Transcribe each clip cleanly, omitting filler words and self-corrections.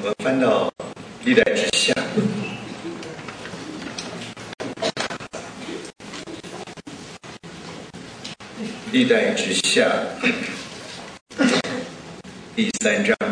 我们翻到历代之下，历代之下第3章。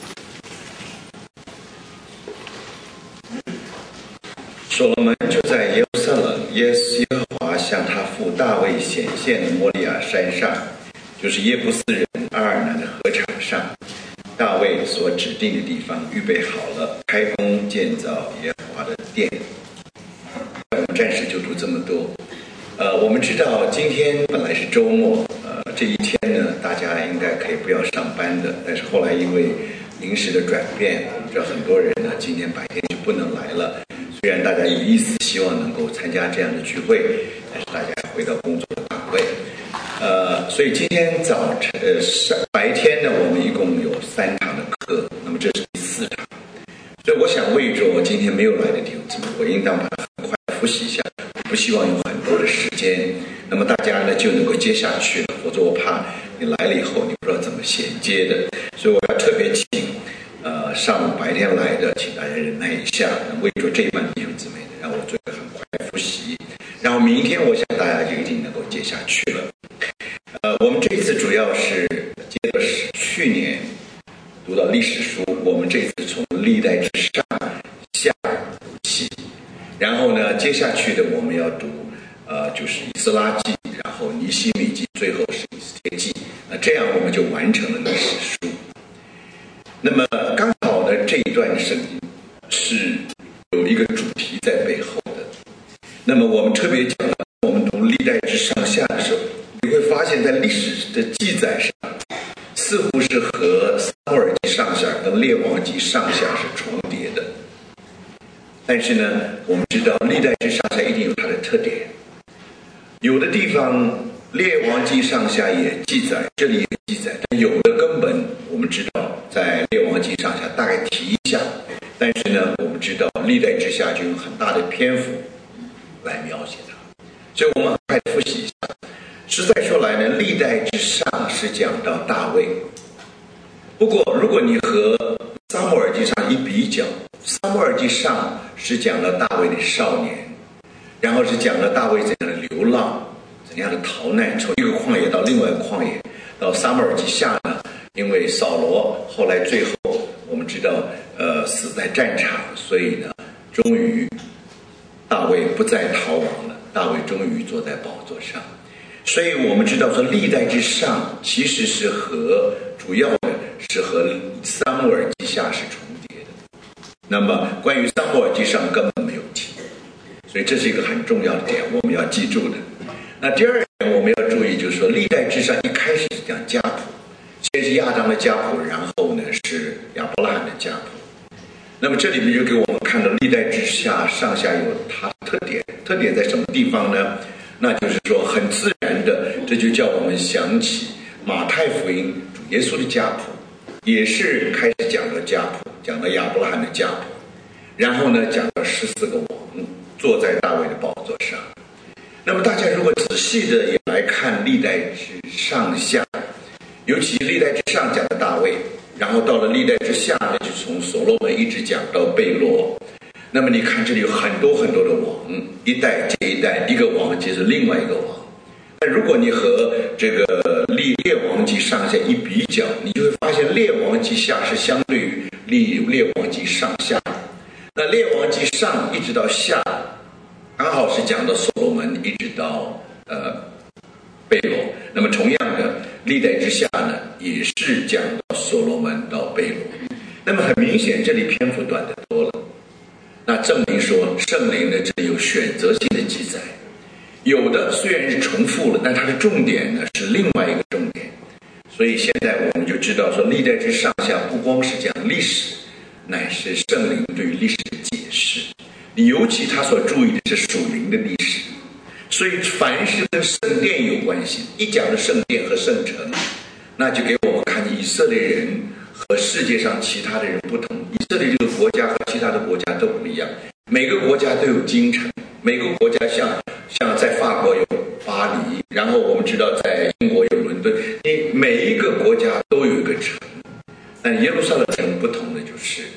所罗门就在耶路撒冷耶和华向他父大卫显现的摩利亚山上，就是耶布斯人阿尔南的禾场上，大卫所指定的地方预备好了，开工建造耶和华的殿。我们暂时就读这么多。我们知道今天本来是周末，这一天呢，大家应该可以不要上班的，但是后来因为临时的转变，我们知道很多人呢今天白天就不能来了。虽然大家有意思，希望能够参加这样的聚会，但是大家回到工作的岗位。所以今天白天呢，我们一共有3场的课，那么这是第4场。所以我想为着我今天没有来的弟兄姊妹，我应当把它很快复习一下，不希望有很多的时间，那么大家呢就能够接下去了，否则我怕你来了以后你不知道怎么衔接的。所以我要特别请上午白天来的，请大家忍耐一下，为着这一班弟兄姊妹，让我做一个很快的复习，然后明天我想大家就一定能够接下去了。我们这一次主要是接着去年读到历史书，我们这次从历代之上下起，然后呢接下去的我们要读就是以斯拉记，然后尼希米记，最后是以斯帖记，这样我们就完成了历史书。那么刚好呢，这一段圣经是有一个主题在背后的。那么我们特别讲到，我们读历代之上下的时候，你会发现在历史的记载上，似乎是和撒母耳记上下跟列王记上下是重叠的。但是呢，我们知道历代之上下一定有它的特点，有的地方列王记上下也记载，这里也记载，但有的根本我们知道在列王记上下大概提一下，但是呢我们知道历代之下就有很大的篇幅来描写它，所以我们很快复习一下。实在说来呢，历代之上是讲到大卫，不过如果你和撒母耳记上一比较，撒母耳记上是讲到大卫的少年，然后是讲到大卫怎样的流浪，怎样的逃难，从一个旷野到另外一个旷野。到撒母耳记下呢，因为扫罗后来最后我们知道死在战场，所以呢终于大卫不再逃亡了，大卫终于坐在宝座上。所以我们知道说历代之上其实是主要的是和撒母耳记下是重叠的，那么关于撒母耳记上根本没有提，所以这是一个很重要的点，我们要记住的。那第二点我们要注意，就是说历代之上一开始是讲家谱，先是亚当的家谱，然后呢是亚伯拉罕的家谱。那么这里面就给我们看到历代之下上下有它的特点在什么地方呢？那就是说很自然的，这就叫我们想起马太福音主耶稣的家谱，也是开始讲到家谱，讲到亚伯拉罕的家谱，然后呢讲到14个王坐在大卫的宝座上。那么大家如果仔细的也来看历代之上下，尤其历代之上讲的大卫，然后到了历代之下呢，就从所罗门一直讲到贝罗。那么你看这里有很多很多的王，一代接一代，一个王接着另外一个王。但如果你和这个列王记上下一比较，你就会发现列王记下是相对于列王记上下。那列王记上一直到下刚好是讲到所罗门一直到贝罗，那么同样的历代之下呢也是讲到所罗门到贝罗。那么很明显这里篇幅短的多了，那证明说圣灵呢这里有选择性的记载，有的虽然是重复了，但它的重点呢是另外一个重点。所以现在我们就知道说历代之上下不光是讲历史，乃是圣灵对于历史的解释，尤其他所注意的是属灵的历史。所以凡是跟圣殿有关系，一讲的圣殿和圣城，那就给我们看以色列人和世界上其他的人不同。以色列这个国家和其他的国家都不一样，每个国家都有京城，每个国家像在法国有巴黎，然后我们知道在英国有伦敦，每一个国家都有一个城。但耶路撒冷城不同的就是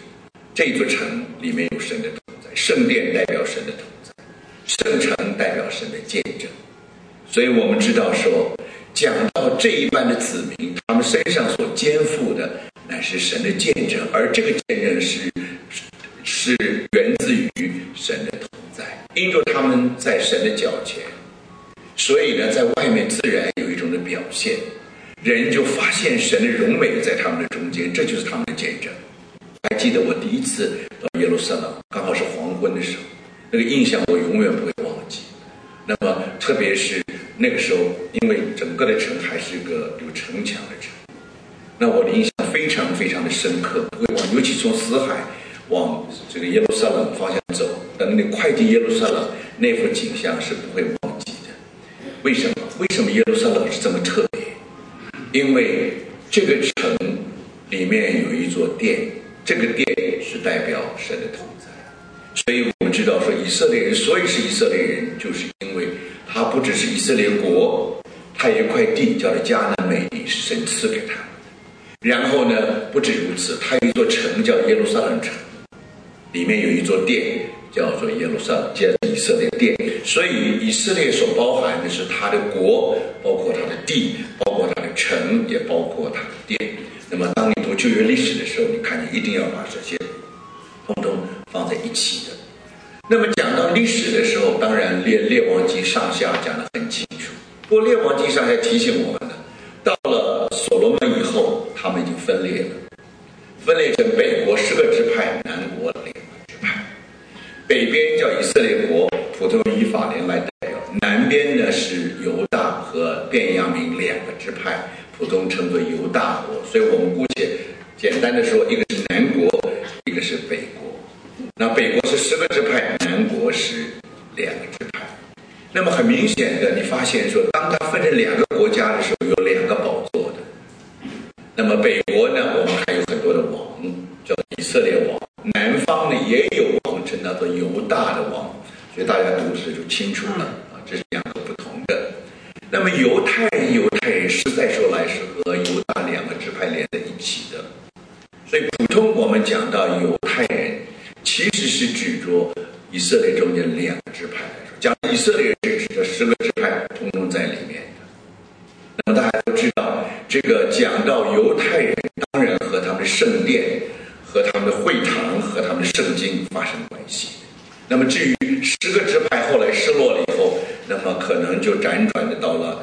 这座城里面有神的同在，圣殿代表神的同在，圣城代表神的见证。所以我们知道说，讲到这一般的子民，他们身上所肩负的乃是神的见证，而这个见证是源自于神的同在，因着他们在神的脚前，所以呢，在外面自然有一种的表现，人就发现神的荣美在他们的中间，这就是他们的见证。还记得我第一次到耶路撒冷，刚好是黄昏的时候，那个印象我永远不会忘记。那么特别是那个时候，因为整个的城还是个有城墙的城，那我的印象非常非常的深刻，不会忘。尤其从死海往这个耶路撒冷方向走，等你快进耶路撒冷，那幅景象是不会忘记的。为什么？为什么耶路撒冷是这么特别？因为这个城里面有一座殿，这个殿是代表神的同在。所以我们知道说，以色列人所以是以色列人，就是因为他不只是以色列国，他有一块地叫做迦南美地，是神赐给他们的。然后呢，不止如此，他有一座城叫耶路撒冷城，里面有一座殿叫做耶路撒冷，叫以色列殿。所以以色列所包含的是他的国，包括他的地，包括他的城，也包括他的殿。那么当你读旧约历史的时候，你看你一定要把这些通通放在一起的。那么讲到历史的时候，当然列王记上下讲得很清楚。不过列王记上下提醒我们呢，到了所罗门以后，他们已经分裂了，分裂成北国10个支派，南国2个支派。北边叫以色列国，普通以法莲来代表；南边呢是犹大和便雅悯2个支派，普通称作犹大国。所以我们姑且简单的说，一个是南国，一个是北国。那北国是10个支派，南国是2个支派。那么很明显的，你发现说，当它分成2个国家的时候，有2个宝座的。那么北国呢，我们还有很多的王，叫以色列王；南方呢也有王，称他做犹大的王。所以大家读的就清楚了啊，这是2个不同的。那么犹太人实在说来是和犹大2个支派连在一起的。所以普通我们讲到犹太人，其实是指着以色列中间2个支派来说，讲以色列人是指着10个支派通通在里面的。那么大家都知道，这个讲到犹太人，当然和他们的圣殿、和他们的会堂、和他们的圣经发生关系。那么至于10个支派后来失落了以后，那么可能就辗转的到了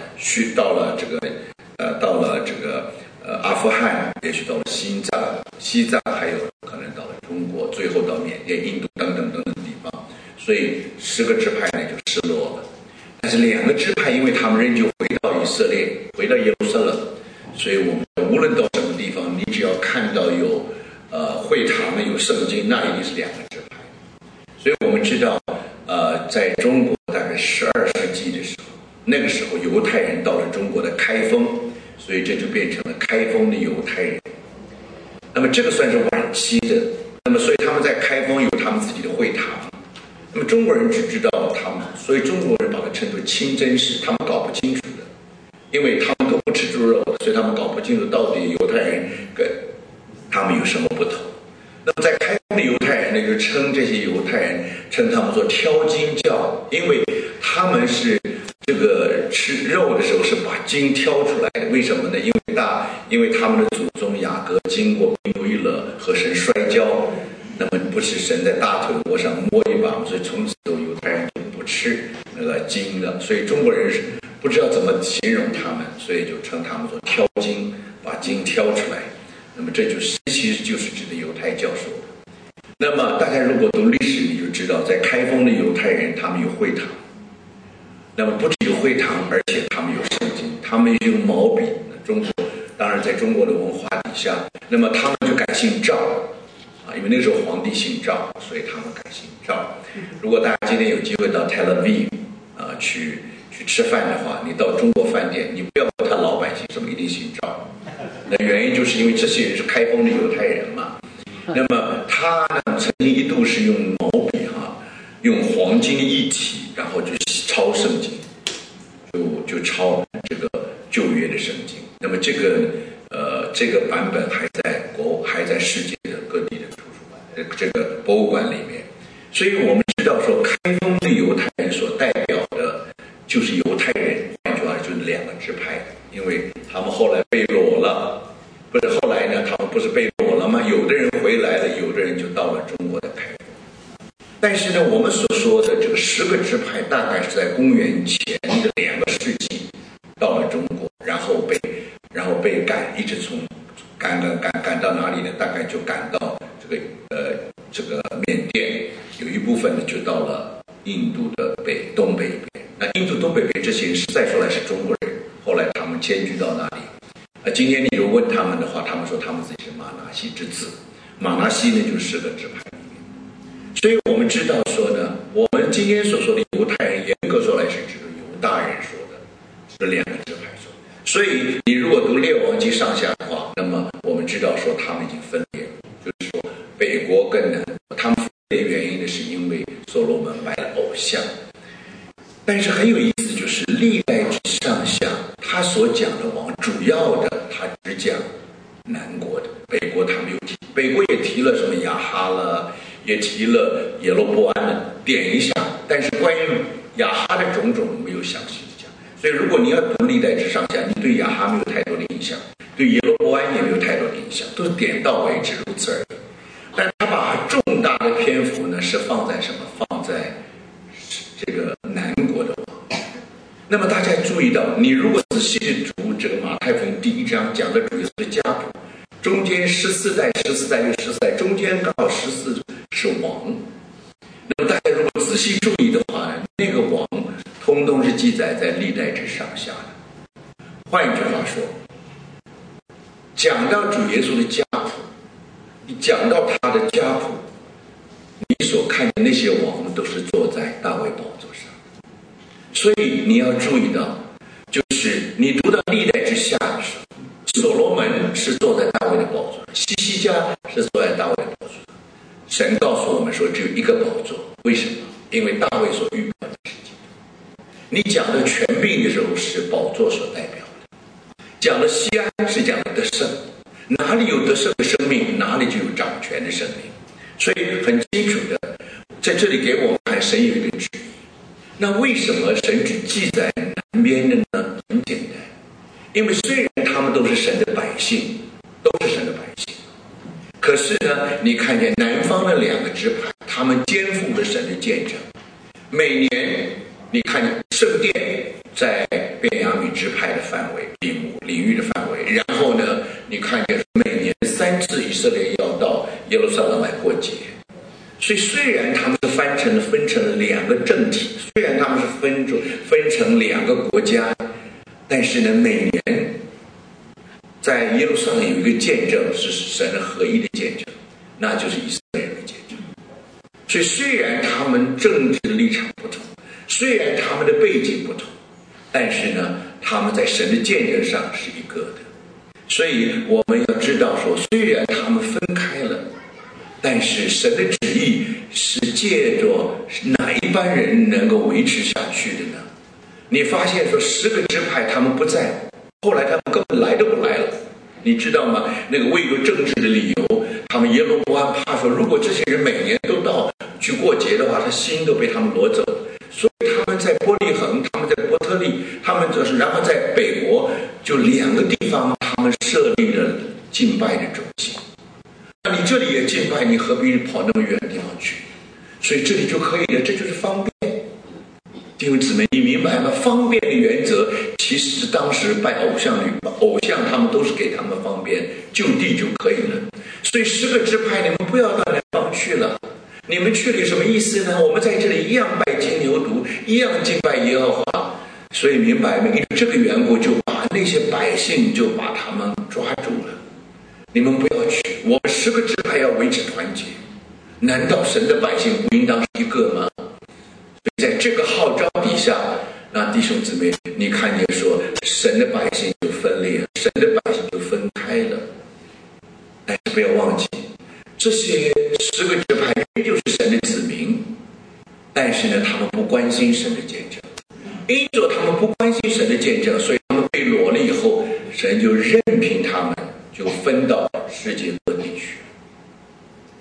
阿富汗，也许到了西藏，还有可能到了中国，最后到缅甸、印度等等地方。所以10个支派呢就失落了。但是2个支派，因为他们仍旧回到以色列，回到耶路撒冷，所以我们无论到什么地方，你只要看到有会堂有圣经，那一定是2个支派。所以我们知道，在中国大概12世纪的时候，那个时候犹太人到了中国的开封，所以这就变成了开封的犹太人。那么这个算是晚期的。那么所以他们在开封有他们自己的会堂。那么中国人只知道他们，所以中国人把它称作清真寺，他们搞不清楚的，因为他们都不吃猪肉，所以他们搞不清楚到底犹太人跟他们有什么不同。那么在开封的犹太人呢，就称这些犹太人称他们做挑筋教，因为他们是这个吃肉的时候是把筋挑出来的。为什么呢？因为他们的祖宗雅各经过比努伊勒和神摔跤，那么不是神在大腿窝上摸一把，所以从此犹太人就不吃那个筋的。所以中国人是不知道怎么形容他们，所以就称他们做挑筋，把筋挑出来。那么这就是其实就是指的犹太教说的。那么大家如果读历史，你就知道，在开封的犹太人他们有会堂，那么不只有会堂，而且他们有圣经，他们用毛笔。中国当然在中国的文化底下，那么他们就改姓赵啊，因为那个时候皇帝姓赵，所以他们改姓赵。如果大家今天有机会到 Tel Aviv 去吃饭的话，你到中国饭店，你不要问他老百姓什么一定姓赵，那原因就是因为这些人是开封的犹太人嘛。那么他呢，曾经一度是用毛笔用黄金一体，然后就抄圣经，就抄这个旧约的圣经。那么这个版本还在世界的各地的图书馆， 这个博物馆里面。所以我们知道说，开封的犹太人所代表的就是犹太人，换句话说就是两个支派，因为他们后来被掳了，不是后来呢，他们不是被掳了吗？有的人回来了，有的人就到了中国的开封。但是呢，我们所说的这个10个支派，大概是在公元前的2个世纪到了中国，然后被赶，一直从赶到哪里呢？大概就赶到这个缅甸，有一部分呢就到了印度的东北边。那印度东北边这些人实在说来是中国人，后来他们迁居到哪里？今天你如果问他们的话，他们说他们自己是玛拿西之子，玛拿西呢就是10个支派里面。所以我们知道说呢，我们今天所说的犹太人，严格说来是指的犹大人说的，是2个支派说的。所以你如果读《列王纪》上下的话，那么我们知道说他们已经分裂了，就是说北国跟南国，他们分裂的原因呢是因为所罗门拜了偶像。但是很有意思，就是历代志上下他所讲的王，主要的他只讲南国的，北国他没有提，北国也提了什么亚哈了，也提了耶罗波安了，点一下，但是关于亚哈的种种没有详细的讲。所以如果你要读历代志上下，你对亚哈没有太多的印象，对耶罗波安也没有太多的印象，都是点到为止，如此而已。但他把重大的篇幅呢是放在什么？放在这个南国的王。那么大家注意到，你如果仔细的读这个马太福音第1章讲的主耶稣的家谱，中间14代又14代，中间刚好14是王。那么大家如果仔细注意的话呢，那个王通通是记载在历代志上下的。换一句话说，讲到主耶稣的家谱，你讲到他的家谱，你所看见那些王都是坐在大卫宝座上。所以你要注意到，就是你读到历代之下的时候，所罗门是坐在大卫的宝座上，西西家是坐在大卫的宝座上。神告诉我们说只有一个宝座，为什么？因为大卫所预表的是基督。你讲的权柄的时候是宝座所代表的，讲的西安是讲的得胜，哪里有得胜的生命，哪里就有掌权的生命。所以很清楚的，在这里给我们看神有一个旨意。那为什么神只记载南边的呢？很简单，因为虽然他们都是神的百姓，可是呢，你看见南方的2个支派，他们肩负了神的见证。每年你看见圣殿在便雅悯支派的范围领域的范围，然后呢，你看见每年3次以色列要到耶路撒冷来过节。所以虽然他们是分成了2个政体，虽然他们是分成2个国家，但是呢，每年在耶路撒冷有一个见证，是神合一的见证，那就是以色列人的见证。所以虽然他们政治立场不同，虽然他们的背景不同，但是呢，他们在神的见证上是一个的。所以我们要知道说，虽然他们分开了，但是神的旨意是借着哪一班人能够维持下去的呢？你发现说10个支派他们不在乎，后来他们根本来都不来了，你知道吗？那个为一个政治的理由，他们耶罗波安怕说，如果这些人每年都到去过节的话，他心都被他们夺走，所以他们在伯利恒，他们在伯特利，他们然后在北国就2个地方，他们设立了敬拜的中心。你这里也敬拜，你何必跑那么远的地方去？所以这里就可以了，这就是方便。弟兄姊妹，你明白吗？方便的原则其实是当时拜偶像他们都是给他们方便，就地就可以了。所以10个支派，你们不要到南方去了，你们去了有什么意思呢？我们在这里一样拜金牛犊，一样敬拜耶和华。所以明白吗？因为这个缘故，就把那些百姓就把他们抓住了。你们不要去，我们10个支派要维持团结。难道神的百姓不应当是一个吗？在这个号召底下，那弟兄姊妹，你看见说神的百姓就分裂，神的百姓就分开了。但是不要忘记，这些10个支派就是神的子民，但是呢，他们不关心神的见证，因着他们不关心神的见证，所以他们被掳了以后，神就任凭他们就分到世界各地去。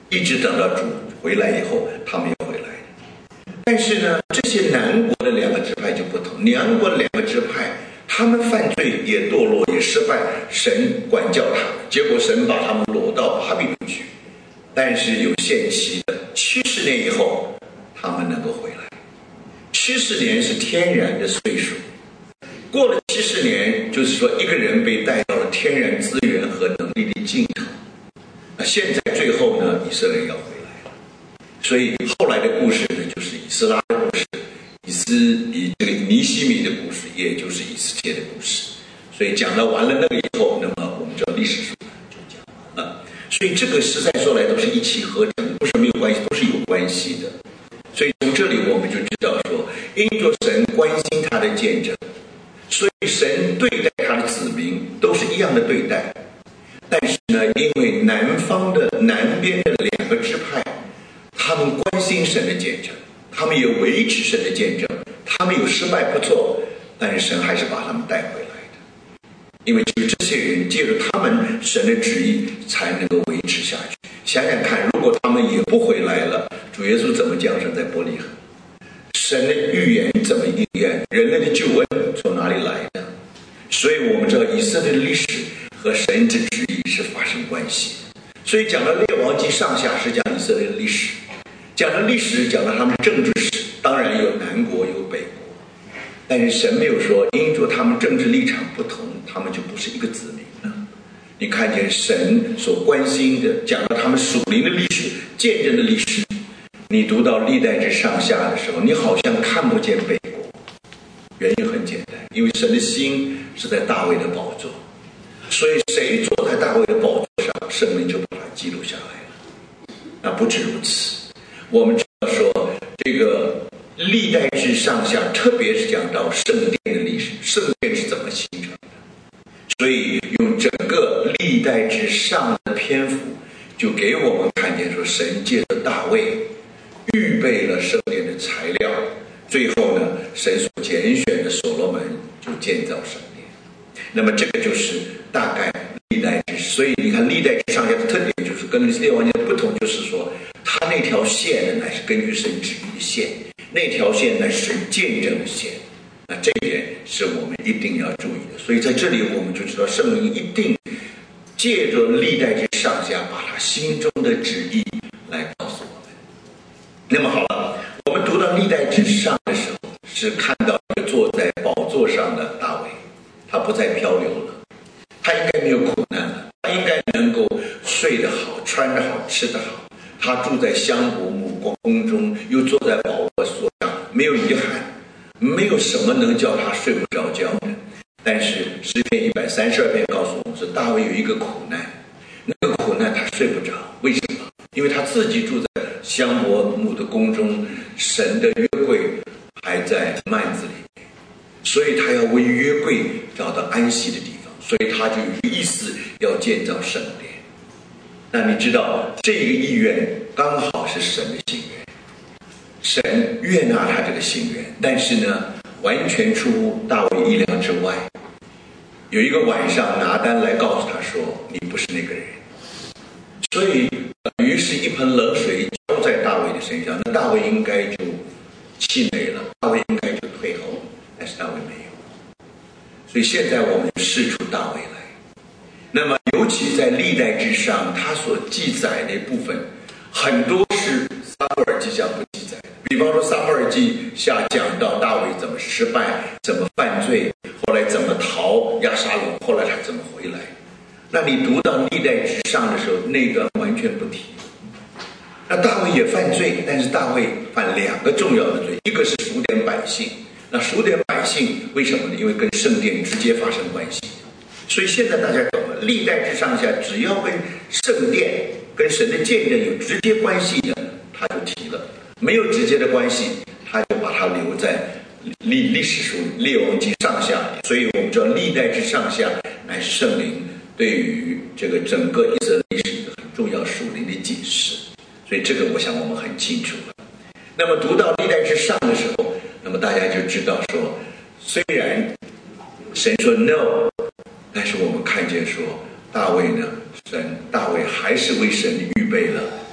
一直等到主回来以后，他们又回来。但是呢，这些南国的2个支派就不同，南国的2个支派，他们犯罪也堕落也失败，神管教他们，结果神把他们掳到巴比伦去。但是有限期的70年以后，他们能够回来。70年是天然的岁数，过了70年，就是说一个人被带到了天然资源和能力的尽头。那现在最后呢，以色列要回来了。所以后来的故事呢，就是以斯拉的故事，这个尼希米的故事，也就是以斯帖的故事。所以讲了完了那个以后，那么我们知道历史书就讲完了。所以这个实在说来都是一气呵成，不是没有关系，都是有关系的。所以从这里我们就知道说，因着神关心他的见证，所以神对待他的子民都是一样的对待。但是呢，因为南边的2个支派，他们关心神的见证，他们也维持神的见证，他们有失败不错，但是神还是把他们带回来的。因为只有这些人借着他们神的旨意才能够维持下去。想想看，如果他们也不回来了，主耶稣怎么降生在伯利恒？神的预言怎么应验？人类的救恩从哪里来的？所以我们知道以色列的历史和神的旨意是发生关系的。所以讲到列王记上下是讲以色列的历史，讲到历史，讲到他们政治史，当然有南国有北国，但是神没有说因着他们政治立场不同，他们就不是一个子民了。你看见神所关心的，讲到他们属灵的历史、见证的历史，你读到历代志上下的时候，你好像看不见北国。原因很简单，因为神的心是在大卫的宝座，所以谁坐在大卫的宝座上，圣灵就把它记录下来了。那不止如此，我们知道说这个历代志上下，特别是讲到圣殿的历史，圣殿是怎么形成的，所以用整个历代志上的篇幅，就给我们看见说，神借着大卫预备了圣殿的材料，最后呢，神所拣选的所罗门就建造圣殿。那么这个就是大概历代志。所以你看历代志上下的特点，就是跟列王记的不同，就是说它那条线乃是根据神旨意的线，那条线乃是神见证的线。那这一点是我们一定要注意的。所以在这里我们就知道，圣灵一定借着历代志上下，把他心中的旨意来告诉我们。那么好了，我们读到历代志上的时候，是看到一个坐在宝座上的大卫，他不再漂流了，他应该没有苦难了，他应该能够睡得好，穿得好，吃得好。他住在香柏木宫中，又坐在宝座上，没有遗憾，没有什么能叫他睡不着觉的。但是诗篇132篇告诉我们，说大卫有一个苦难，那个苦难他睡不着，为什么？因为他自己住在香柏木的宫中，神的约柜还在幔子里，所以他要为约柜找到安息的地方，所以他就有意思要建造圣殿。那你知道这个意愿刚好是神的心愿，神悦纳他这个心愿，但是呢，完全出乎大卫意料之外。有一个晚上，拿单来告诉他说：“你不是那个人。”所以于是一盆冷水浇在大卫的身上，那大卫应该就气馁了，大卫应该就退后了，但是大卫没有。所以现在我们试出大卫来。那么尤其在历代志上，他所记载的部分很多是撒母耳记下不记载的。比方说撒母耳记下讲到大卫怎么失败，怎么犯罪，后来怎么逃押沙龙，后来他怎么回来。那你读到历代志上的时候，那段完全不提。那大卫也犯罪，但是大卫犯2个重要的罪，一个是数点百姓。那数点百姓为什么呢？因为跟圣殿直接发生关系。所以现在大家懂了，历代志上下只要跟圣殿、跟神的见证有直接关系的，他就提了；没有直接的关系，他就把它留在历史书列王记上下。所以我们知道历代志上下乃是圣灵对于这个整个以色列历史一个很重要属灵的解释。所以这个我想我们很清楚了。那么读到历代志上的时候，那么大家就知道说，虽然神说 no， 但是我们看见说大卫呢，大卫还是为神预备了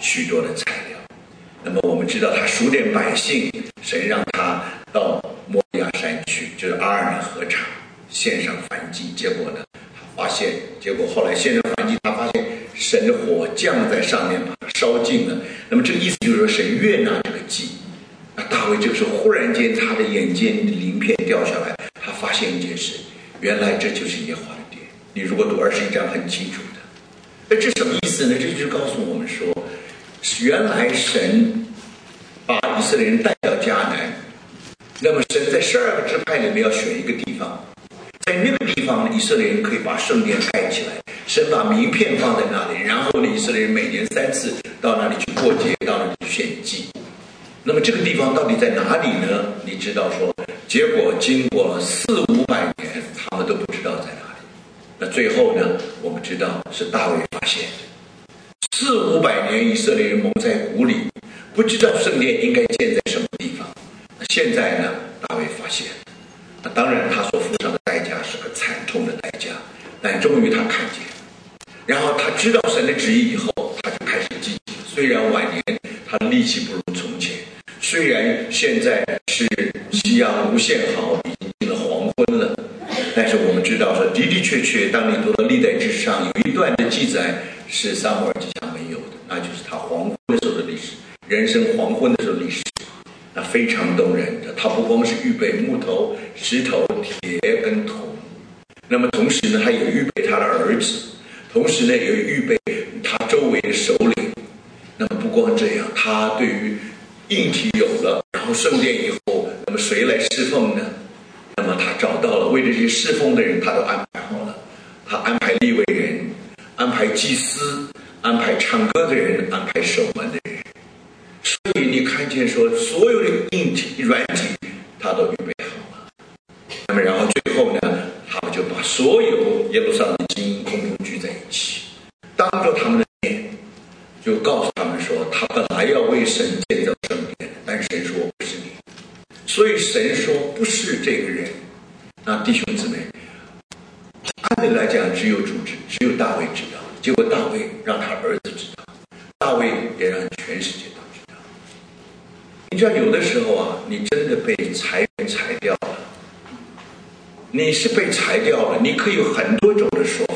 许多的材料。那么我们知道他数点百姓，神让他到摩利亚山去，就是阿尔南河场献上燔祭。结果呢，后来献上燔祭，他发现神的火降在上面，把它烧尽了。那么这个意思就是说，神悦纳这个祭。那大卫这个时候忽然间，他的眼睛鳞片掉下来，他发现一件事，原来这就是耶和华的殿。你如果读21章很清楚的。那这什么意思呢？这就是告诉我们说，原来神把以色列人带到迦南，那么神在12个支派里面要选一个地方，在那个地方呢，以色列人可以把圣殿盖起来，神把名片放在那里，然后呢，以色列人每年3次到那里去过节，到那里去献祭。那么这个地方到底在哪里呢？你知道说，结果经过了400-500年，他们都不知道在哪里。那最后呢，我们知道是大卫发现的。400-500年，以色列人蒙在鼓里，不知道圣殿应该建在什么地方。那现在呢，大卫发现，那当然他所付上的代价是个惨痛的代价，但终于他看见，然后他知道神的旨意以后，他就开始积极。虽然晚年他的力气不如从前，虽然现在是夕阳无限好，已经进了黄昏了，但是我们知道说，的的确确，当你读到历代志上有一段的记载是撒母耳记上没有的，那就是他黄昏的时候的历史，人生黄昏的时候的历史，那非常动人的。他不光是预备木头、石头、铁跟铜，那么同时呢，他也预备他的儿子，同时呢，也预备他周围的首领。那么不光这样，他对于硬体有了，然后圣殿以后，那么谁来侍奉呢？那么他找到了为这些侍奉的人，他都安排好了。他安排利未人，安排祭司，安排唱歌的人，安排守门的人。所以你看见说，所有的硬体、软体，他都预备好了。那么然后最后呢，他们就把所有耶路撒冷的精英共同聚在一起，当着他们的面，就告诉他们说，他本来要为神建造圣殿，但是神说不是你。所以神说不是这个人。那弟兄姊妹，按理来讲只有主知，只有大卫知道，结果大卫让他儿子知道，大卫也让全世界都知道。你知道有的时候啊，你真的被裁掉了，你是被裁掉了，你可以有很多种的说法，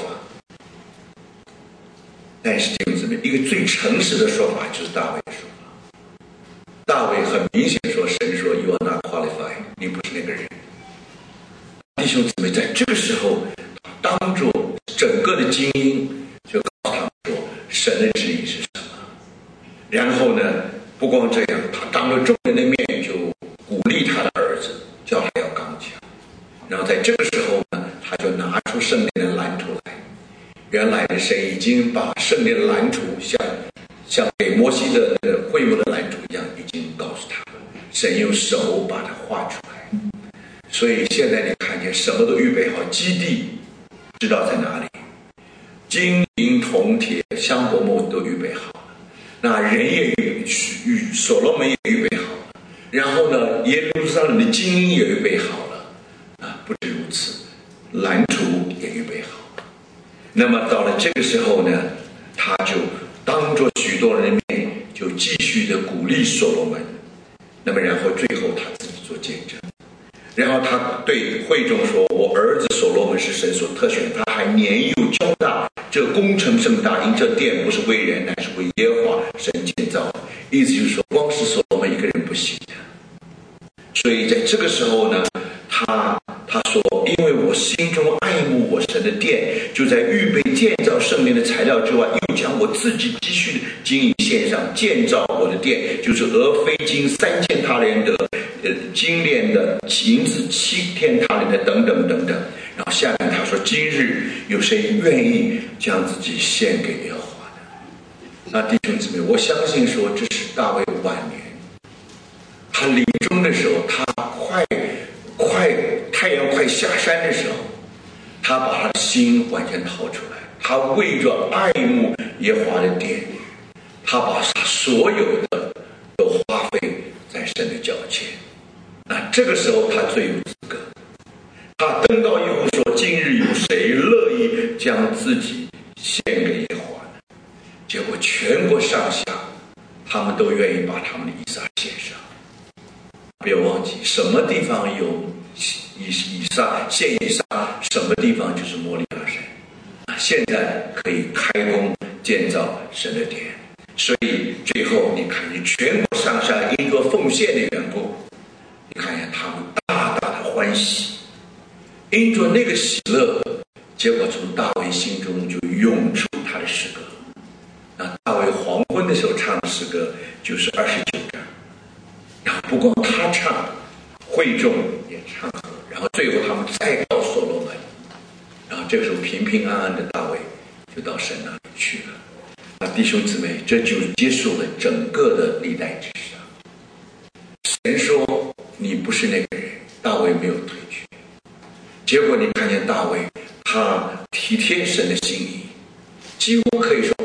但是弟兄姊妹，一个最诚实的说法就是大卫的说法。大卫很明显说，神说 You are not qualified， 你不是那个人。弟兄姊妹，在这个时候当着整个的精英，就告诉他们说神的旨意是什么。然后呢，不光这样，他当着众人的面就鼓励他的儿子，叫他要刚强。然后在这个时候呢，他就拿出圣殿的蓝图来。原来的神已经把圣殿的蓝图像给摩西的会幕的蓝图一样，已经告诉他，神用手把它画出来。所以现在你看见什么都预备好，基地知道在哪里，金银铜铁香柏木都预备好了，那人也所罗门也预备好了，然后呢，耶路撒冷的精英也预备好了不止如此，蓝图也预备好了。那么到了这个时候呢，他就当着许多人的面，就继续的鼓励所罗门。那么然后最后他自己做见证，然后他对会众说，我儿子所罗门是神所特选，他还年幼交大，这工程盛大，因这殿不是为人，乃是为耶和华神建造的。意思就是说，光是所罗门一个人不行的。所以在这个时候呢，他说，因为我心中爱慕我神的殿，就在预备建造圣殿的材料之外，又将我自己积蓄的金银献上，建造我的殿，就是俄非金3000他连的，金链的，银子7000他连的，等等等等。然后下面他说，今日有谁愿意将自己献给耶和华呢？那弟兄姊妹，我相信说这是大卫晚年，他临终的时候，他太阳快下山的时候，他把他的心完全掏出来，他为着爱慕耶和华的殿，他把他所有的都花费在神的脚前。那这个时候他最有资格，他登到以后说，今日有谁乐意将自己献给耶和华呢？结果全国上下他们都愿意把他们的以撒献上。不要忘记，什么地方有以撒献以撒，什么地方就是摩利亚山。现在可以开工建造神的殿，所以最后你看见全国上下因着奉献的缘故，你看见他们大大的欢喜，因着那个喜乐，结果从大卫心中就涌出他的诗歌。那大卫黄昏的时候唱的诗歌就是29章，然后不光他唱，会众也唱和，然后最后他们再到所罗门，然后这个时候平平安安的大卫就到神那里去了。那弟兄姊妹，这就结束了整个的历代志上。神说你不是那个人，大卫没有退去。结果你看见大卫，他体贴神的心意，几乎可以说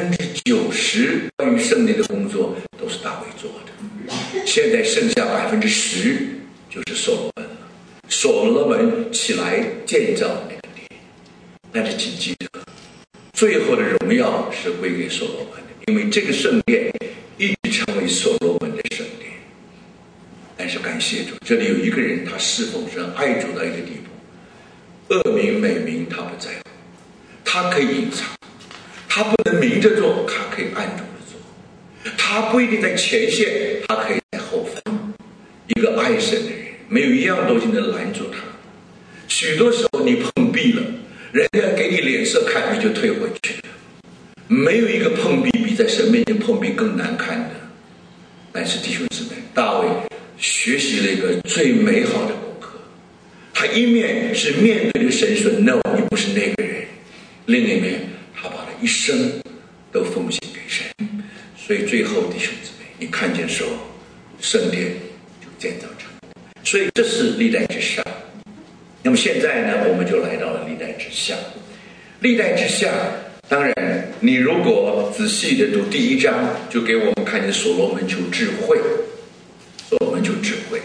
90%关于圣殿的工作都是大卫做的。现在剩下10%就是所罗门了。所罗门起来建造那个殿，但是请记得，最后的荣耀是归给所罗门的，因为这个圣殿一直成为所罗门的圣殿。但是感谢主，这里有一个人，他侍奉神爱主到一个地步，恶名美名他不在乎，他可以隐藏，他不能明着做，他可以暗中的做，他不一定在前线，他可以在后方。一个爱神的人，没有一样东西能拦住他。许多时候你碰壁了，人家给你脸色看，你就退回去了。没有一个碰壁比在神面前碰壁更难看的。但是弟兄姊妹，大卫学习了一个最美好的功课，他一面是面对着神说 no 你不是那个人，另一面他把他一生都奉献给神。所以最后弟兄姊妹，你看见说圣殿就建造成，所以这是历代之上。那么现在呢，我们就来到了历代之下。历代之下，当然你如果仔细的读第1章，就给我们看见所罗门求智慧，所罗门求智慧。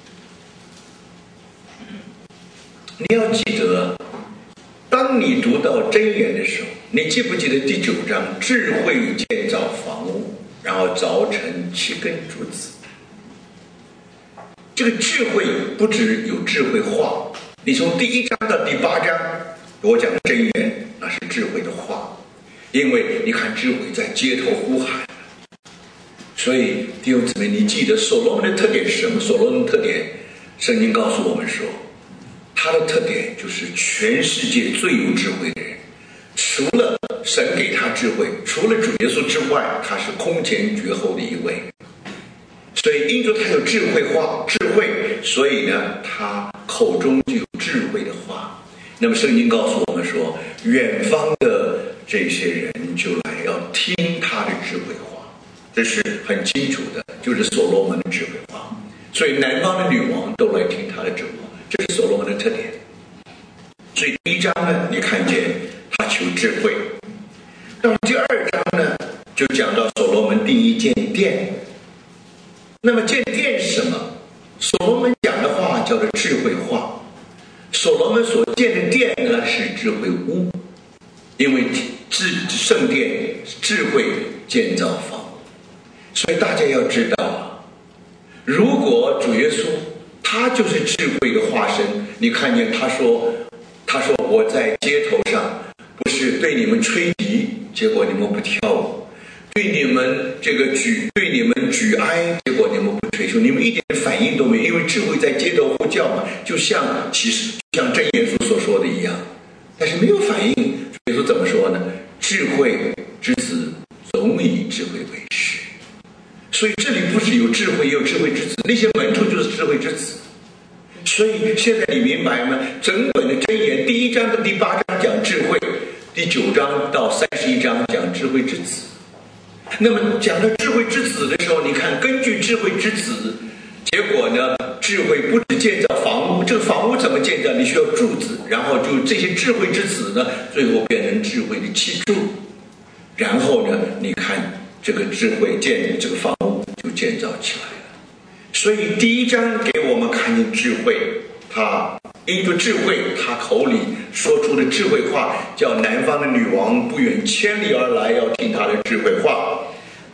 你要记得，当你读到箴言的时候，你记不记得第9章智慧建造房屋，然后凿成7根柱子。这个智慧不只有智慧话，你从第1章到第8章，我讲的箴言那是智慧的话，因为你看智慧在街头呼喊。所以弟兄姊妹，你记得所罗门的特点是什么？所罗门的特点，圣经告诉我们说，他的特点就是全世界最有智慧的人，除了神给他智慧，除了主耶稣之外，他是空前绝后的一位。所以因着他有智慧，所以呢他口中就有智慧的话。那么圣经告诉我们说，远方的这些人就来要听他的智慧话，这是很清楚的，就是所罗门的智慧话。所以南方的女王都来听他的智慧话，这是所罗门的特点。所以第1章呢，你看见他求智慧。到第2章呢，就讲到所罗门第一建殿。那么建殿是什么？所罗门讲的话叫做智慧话，所罗门所建的殿呢是智慧屋，因为圣殿智慧建造房屋。所以大家要知道，如果主耶稣他就是智慧的化身，你看见他说我在街头上不是对你们吹笛，结果你们不跳舞，对你们举哀，结果你们不吹箫，你们一点反应都没有，因为智慧在街头呼叫嘛，就像箴言书所说的一样，但是没有反应。主耶稣怎么说呢？智慧之子总以智慧为师。所以这里不是有智慧也有智慧之子，那些门徒就是智慧之子。所以现在你明白吗？整本的箴言第1章到第8章讲智慧，第9章到31章讲智慧之子。那么讲到智慧之子的时候，你看根据智慧之子，结果呢，智慧不只建造房屋，这个房屋怎么建造？你需要柱子，然后就这些智慧之子呢，最后变成智慧的器柱，然后呢，你看这个智慧这个房屋就建造起来了。所以第1章给我们看见智慧，他因着智慧，他口里说出的智慧话，叫南方的女王不远千里而来要听他的智慧话。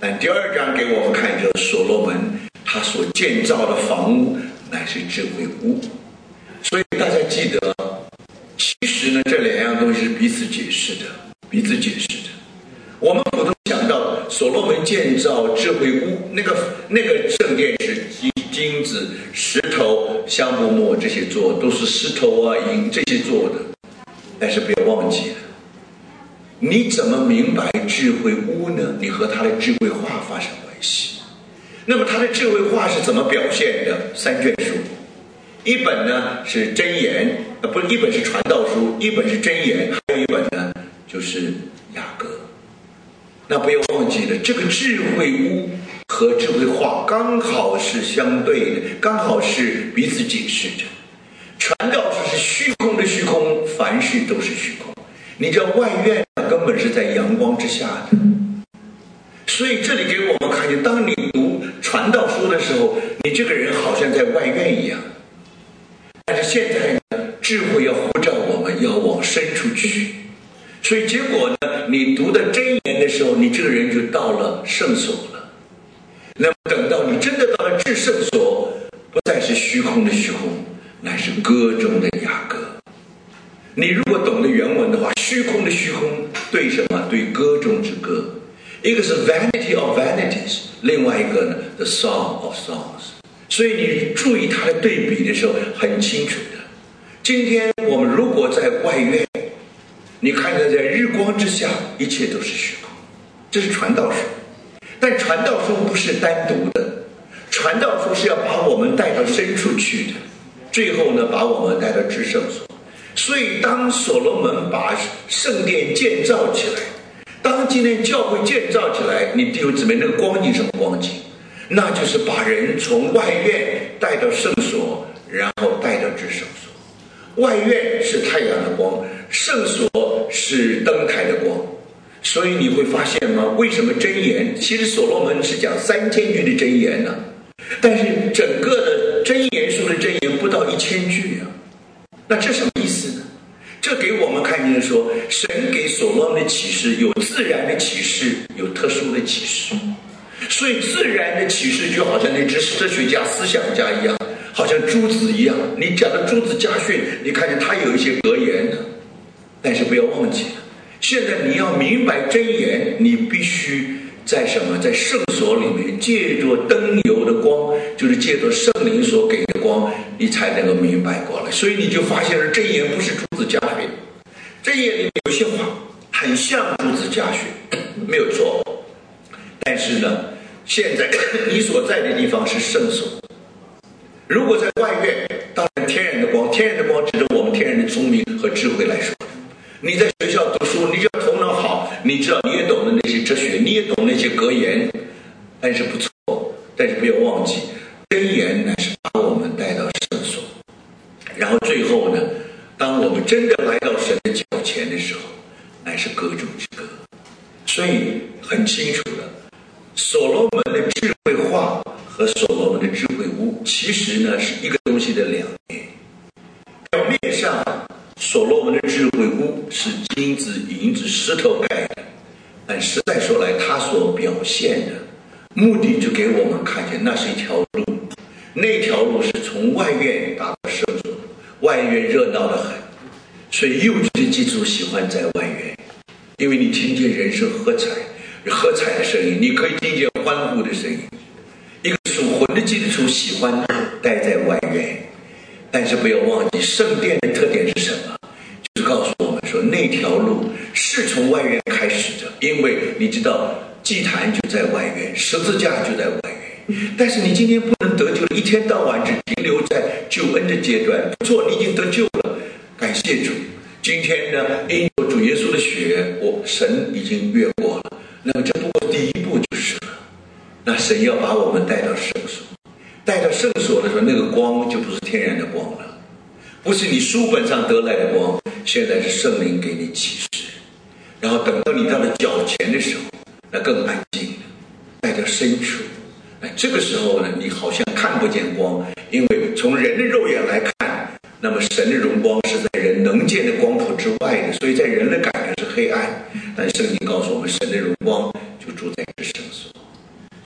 第2章给我们看着所罗门他所建造的房屋乃是智慧屋。所以大家记得，其实呢这2样东西是彼此解释的。我们普通想到所罗门建造智慧屋，那个圣殿是金子、石头、香柏木这些做的，都是石头啊、银这些做的。但是不要忘记了，你怎么明白智慧屋呢？你和他的智慧画发生关系。那么他的智慧画是怎么表现的？3卷书，一本呢是箴言，一本是传道书，一本是箴言，还有一本呢就是雅各。那不要忘记了，这个智慧屋和智慧画刚好是相对的，刚好是彼此解释着。传道书是虚空的虚空，凡事都是虚空。你知道外院根本是在阳光之下的，所以这里给我们看见，当你读传道书的时候，你这个人好像在外院一样。但是现在呢，智慧要呼召我们要往深处去，所以结果呢，你读的箴言的时候，你这个人就到了圣所了。那么等到你真的到了至圣所，不再是虚空的虚空，乃是歌中的雅歌。你如果懂得原文的话，虚空的虚空对什么？对歌中之歌。一个是 vanity of vanities， 另外一个呢 the song of songs。 所以你注意它的对比的时候很清楚的。今天我们如果在外院，你看见在日光之下一切都是虚空，这是传道书。但传道书不是单独的，传道书是要把我们带到深处去的，最后呢把我们带到至圣所。所以当所罗门把圣殿建造起来，当今天教会建造起来，你弟兄姊妹，那个光景什么光景？那就是把人从外院带到圣所，然后带到至圣所。外院是太阳的光，圣所是灯台的光。所以你会发现吗？为什么箴言，其实所罗门是讲3000句的箴言呢，但是整个的箴言书的箴言不到1000句啊。那这什么意思呢？这给我们看见说，神给所罗门的启示有自然的启示，有特殊的启示。所以自然的启示就好像那哲学家、思想家一样，好像朱子一样。你讲的朱子家训，你看见他有一些格言的，但是不要忘记了，现在你要明白箴言，你必须在什么？在圣所里面，借着灯油的光，就是借着圣灵所给的光，你才能够明白过来。所以你就发现了箴言不是朱子家训，箴言里面有些话很像朱子家训，没有错。但是呢，现在你所在的地方是圣所。如果在外院，当然天然的光，天然的光指着我们天然的聪明和智慧来说。你在学校读书，你只要头脑好，你知道你也懂得那些哲学，你也懂那些格言，但是不错。但是不要忘记，箴言乃是把我们带到圣所。然后最后呢，当我们真的来到神的脚前的时候，乃是歌中之歌。所以很清楚的，所罗门的智慧画和所罗门的智慧屋，其实呢是一个东西的两面。表面上，所罗门的智慧屋是金子、银子、石头盖的，但实在说来，他所表现的目的就给我们看见，那是一条路，那条路是从外院达到圣所。外院热闹得很，所以幼稚的基督徒喜欢在外院，因为你听见人声喝彩的声音，你可以听见欢呼的声音。一个属魂的基督徒喜欢待在外院，但是不要忘记圣殿的特点是什么？就是告诉我们说，那条路是从外院开始的，因为你知道祭坛就在外院，十字架就在外院。但是你今天不能得救，一天到晚只停留在救恩的阶段。不错，你已经得救了，感谢主。今天呢，因有主耶稣的血，神已经越过了。那么这不过第一步就是了。那神要把我们带到圣所，带到圣所的时候，那个光就不是天然的光了，不是你书本上得来的光，现在是圣灵给你启示。然后等到你到了脚前的时候，那更安静，带到深处。这个时候呢，你好像看不见光，因为从人的肉眼来看，那么神的荣光是在人能见的光谱之外的，所以在人的感觉是黑暗。但圣经告诉我们，神的荣光就住在这圣所。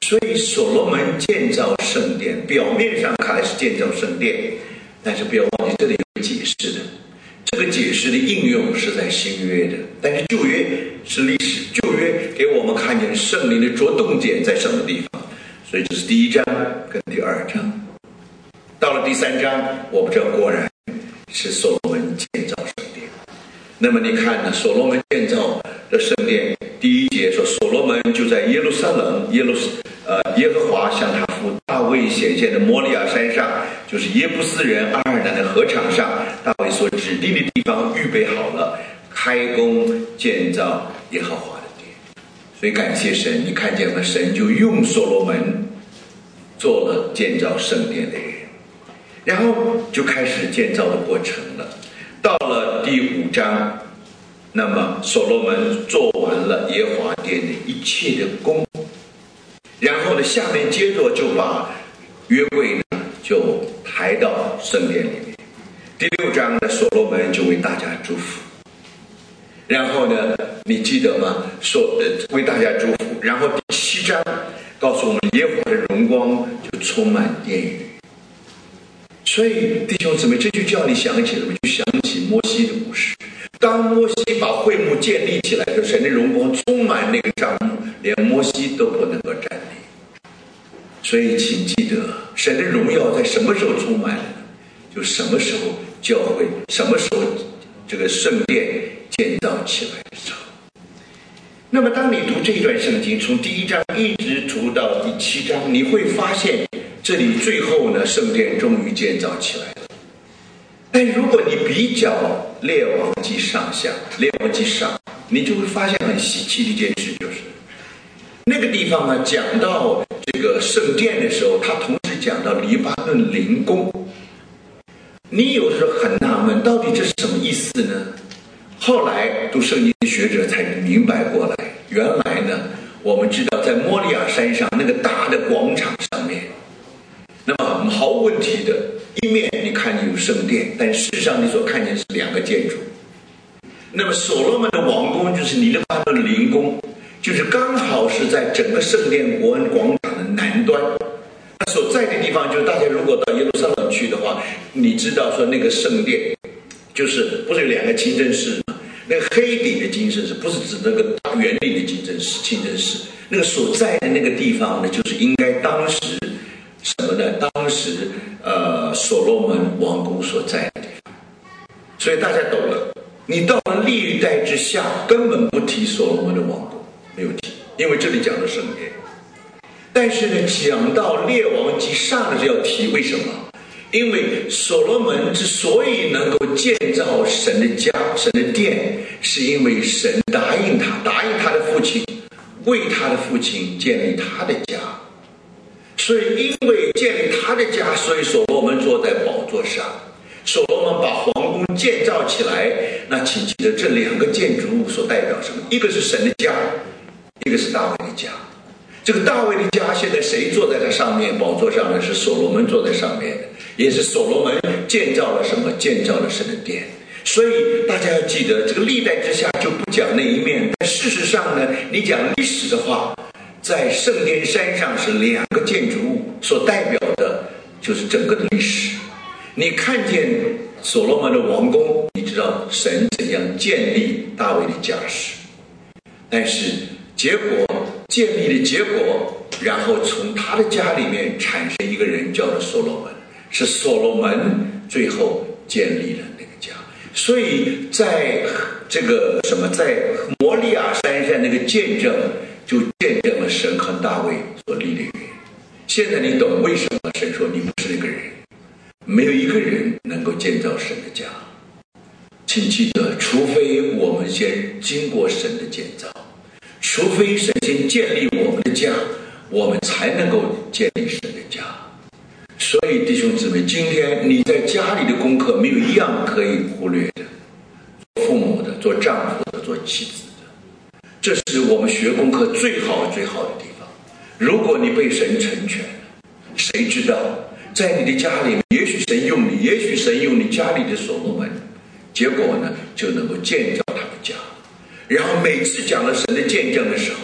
所以所罗门建造圣殿，表面上看来是建造圣殿，但是不要忘记这里有解释的。这个解释的应用是在新约的，但是旧约是历史，旧约给我们看见圣灵的着动点在什么地方，所以这是第一章跟第二章。到了第三章，我们知道果然是所罗门建造圣殿。那么你看呢，所罗门建造的圣殿，第一节说所罗门就在耶路撒冷，耶和华向他父大卫显现的摩利亚山上，就是耶布斯人阿尔南的禾场上，大卫所指定的地方预备好了，开工建造耶和华的殿。所以感谢神，你看见吗？神就用所罗门做了建造圣殿的人，然后就开始建造的过程了。到了第5章，那么所罗门做完了耶和华殿的一切的工，然后呢，下面接着就把约柜呢就抬到圣殿里面。第6章呢，所罗门就为大家祝福，然后呢，你记得吗？为大家祝福。然后第7章告诉我们，耶和华的荣光就充满殿宇。所以弟兄姊妹，这就叫你想起什么？就想起摩西的故事。当摩西把会幕建立起来的时候，神的荣光充满那个帐幕，连摩西都不能够站立。所以请记得，神的荣耀在什么时候充满了呢？就什么时候教会，什么时候这个圣殿建造起来的时候。那么当你读这一段圣经，从第1章一直读到第7章，你会发现这里最后呢，圣殿终于建造起来了。但如果你比较列王记上下，列王记上，你就会发现很稀奇的一件事，就是那个地方呢，讲到这个圣殿的时候，他同时讲到黎巴嫩灵宫。你有时候很纳闷，到底这是什么意思呢？后来读圣经的学者才明白过来，原来呢，我们知道在摩利亚山上那个大的广场上面，那么毫无问题的，一面你看见有圣殿，但事实上你所看见是2个建筑。那么所罗门的王宫就是黎巴嫩灵宫，就是刚好是在整个圣殿广场的南端。他所在的地方，就是大家如果到耶路撒冷去的话，你知道说那个圣殿就是不是有2个清真寺吗？那个黑顶的清真寺不是指那个圆顶的清真寺，那个所在的那个地方呢，就是应该当时什么呢？当时所罗门王宫所在的地方。所以大家懂了，你到了历代之下根本不提所罗门的王宫，没有提，因为这里讲的圣殿。但是呢，讲到列王记上的时候要提，为什么？因为所罗门之所以能够建造神的家、神的殿，是因为神答应他的父亲，为他的父亲建立他的家。所以因为建立他的家，所以所罗门坐在宝座上，所罗门把皇宫建造起来。那请记得这2个建筑物所代表什么？一个是神的家，一个是大卫的家。这个大卫的家现在谁坐在他上面？宝座上呢？是所罗门坐在上面的，也是所罗门建造了什么？建造了神的殿。所以大家要记得，这个历代之下就不讲那一面。但事实上呢，你讲历史的话，在圣殿山上是2个建筑物，所代表的就是整个的历史。你看见所罗门的王宫，你知道神怎样建立大卫的家室。但是结果建立的结果，然后从他的家里面产生一个人叫做所罗门，是所罗门最后建立了那个家。所以在这个在摩利亚山上那个见证，就见证了神和大卫所立的约。现在你懂为什么神说你不是那个人，没有一个人能够建造神的家。请记得，除非我们先经过神的建造，除非神先建立我们的家，我们才能够建立神的家。所以弟兄姊妹，今天你在家里的功课没有一样可以忽略的，做父母的，做丈夫的，做妻子的，这是我们学功课最好的地方。如果你被神成全了，谁知道在你的家里，也许神用你，也许神用你家里的所罗门，结果呢就能够建造他的家。然后每次讲了神的见证的时候，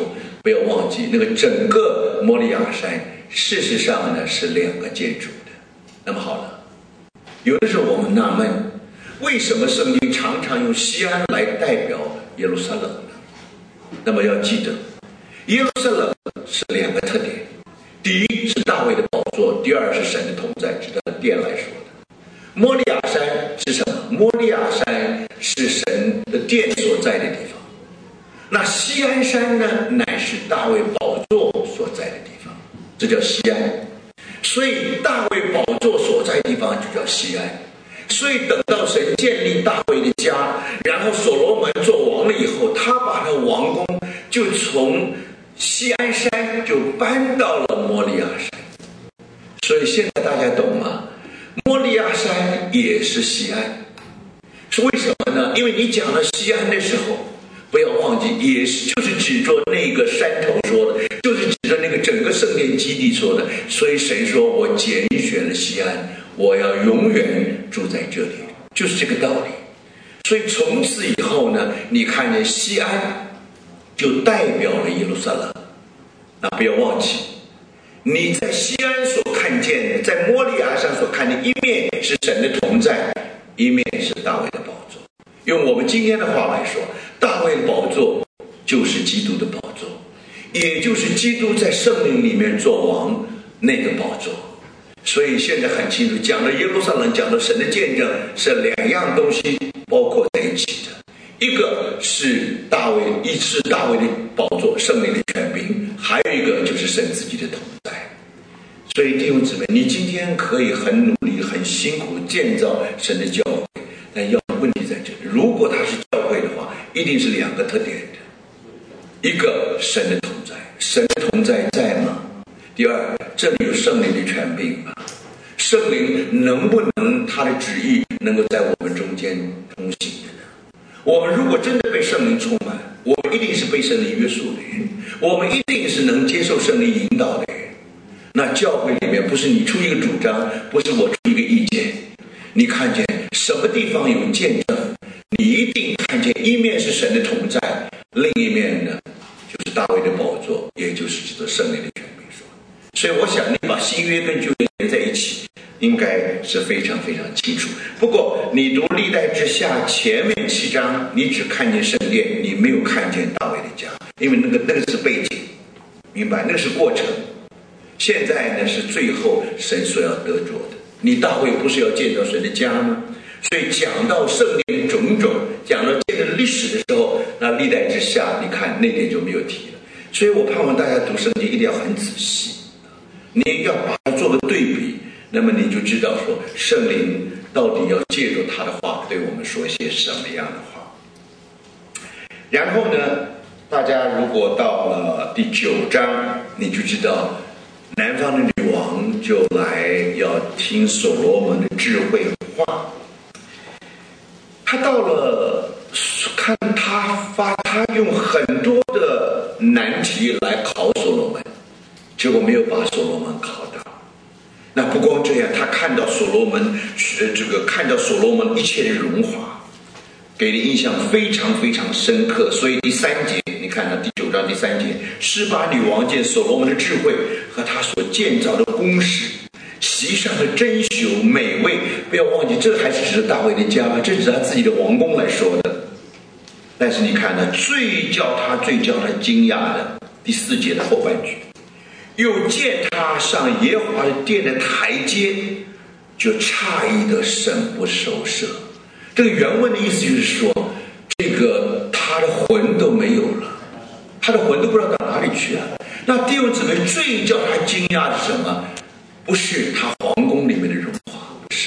不要忘记，那个整个摩利亚山事实上呢是2个建筑的。那么好了，有的时候我们纳闷，为什么圣经常常用西安来代表耶路撒冷呢？那么要记得，耶路撒冷是2个特点，第一是大卫的宝座，第二是神的同在，是他的殿来说的。摩利亚山是什么？摩利亚山是神的殿所在的地方。那西安山呢，乃是大卫宝座所在的地方，这叫西安。所以大卫宝座所在的地方就叫西安。所以等到神建立大卫的家，然后所罗门做王了以后，他把他王宫就从西安山就搬到了摩利亚山。所以现在大家懂吗？摩利亚山也是西安，是为什么呢？因为你讲了西安的时候，不要忘记，就是指着那个山头说的，就是指着那个整个圣殿基地说的。所以神说，我拣选了西安，我要永远住在这里，就是这个道理。所以从此以后呢，你看见西安就代表了耶路撒冷。那不要忘记，你在西安所看见的，在摩利亚上所看见，一面是神的同在，一面是大卫的宝座。用我们今天的话来说，大卫的宝座就是基督的宝座，也就是基督在圣灵里面做王那个宝座。所以现在很清楚，讲到耶路撒冷，讲到神的见证，是2样东西包括在一起的。一个是大卫的宝座，圣灵的权柄，还有一个就是神自己的同在。所以弟兄姊妹，你今天可以很努力很辛苦建造神的教会，但问题在这里，如果它是教会的话，一定是2个特点的。一个神的同在，神的同在在吗？第二，这里有圣灵的权柄吗？圣灵能不能他的旨意能够在我们中间通行的呢？我们如果真的被圣灵充满，我们一定是被圣灵约束的人，我们一定是能接受圣灵引导的人。那教会里面不是你出一个主张，不是我出一个意见，你看见什么地方有见证，你一定看见一面是神的同在，另一面呢就是大卫的宝座，也就是指着圣灵的权柄说。所以我想你把新约跟旧约连在一起，应该是非常非常清楚。不过你读历代志下前面7章，你只看见圣殿，你没有看见大卫的家，因为那个是背景，明白？那个是过程。现在呢是最后神所要得着的。你大卫不是要建造神的家吗？所以讲到圣殿种种，讲到这个历史的时候，那历代志下你看那点就没有提了。所以我盼望大家读圣经一定要很仔细，你要把它做个对比，那么你就知道说圣灵到底要借助他的话对我们说些什么样的话。然后呢，大家如果到了第9章，你就知道南方的女王就来要听所罗门的智慧话。他到了，看他用很多的难题来考所罗门，结果没有把所罗门考到。那不光这样，他看到所罗门看到所罗门一切的荣华，给的印象非常非常深刻。所以第3节，你看到第9章第3节，示巴女王见所罗门的智慧和他所建造的宫室，席上的珍馐美味。不要忘记，这还是指大卫的家，这是他自己的王宫来说的。但是你看呢，最叫他惊讶的第4节的后半句，又见他上耶和华的殿的台阶，就诧异的神不守舍。这个原文的意思就是说，这个他的魂都没有了，他的魂都不知道到哪里去了。那弟兄姊妹，最叫他惊讶的是什么？不是他皇宫里面的荣华，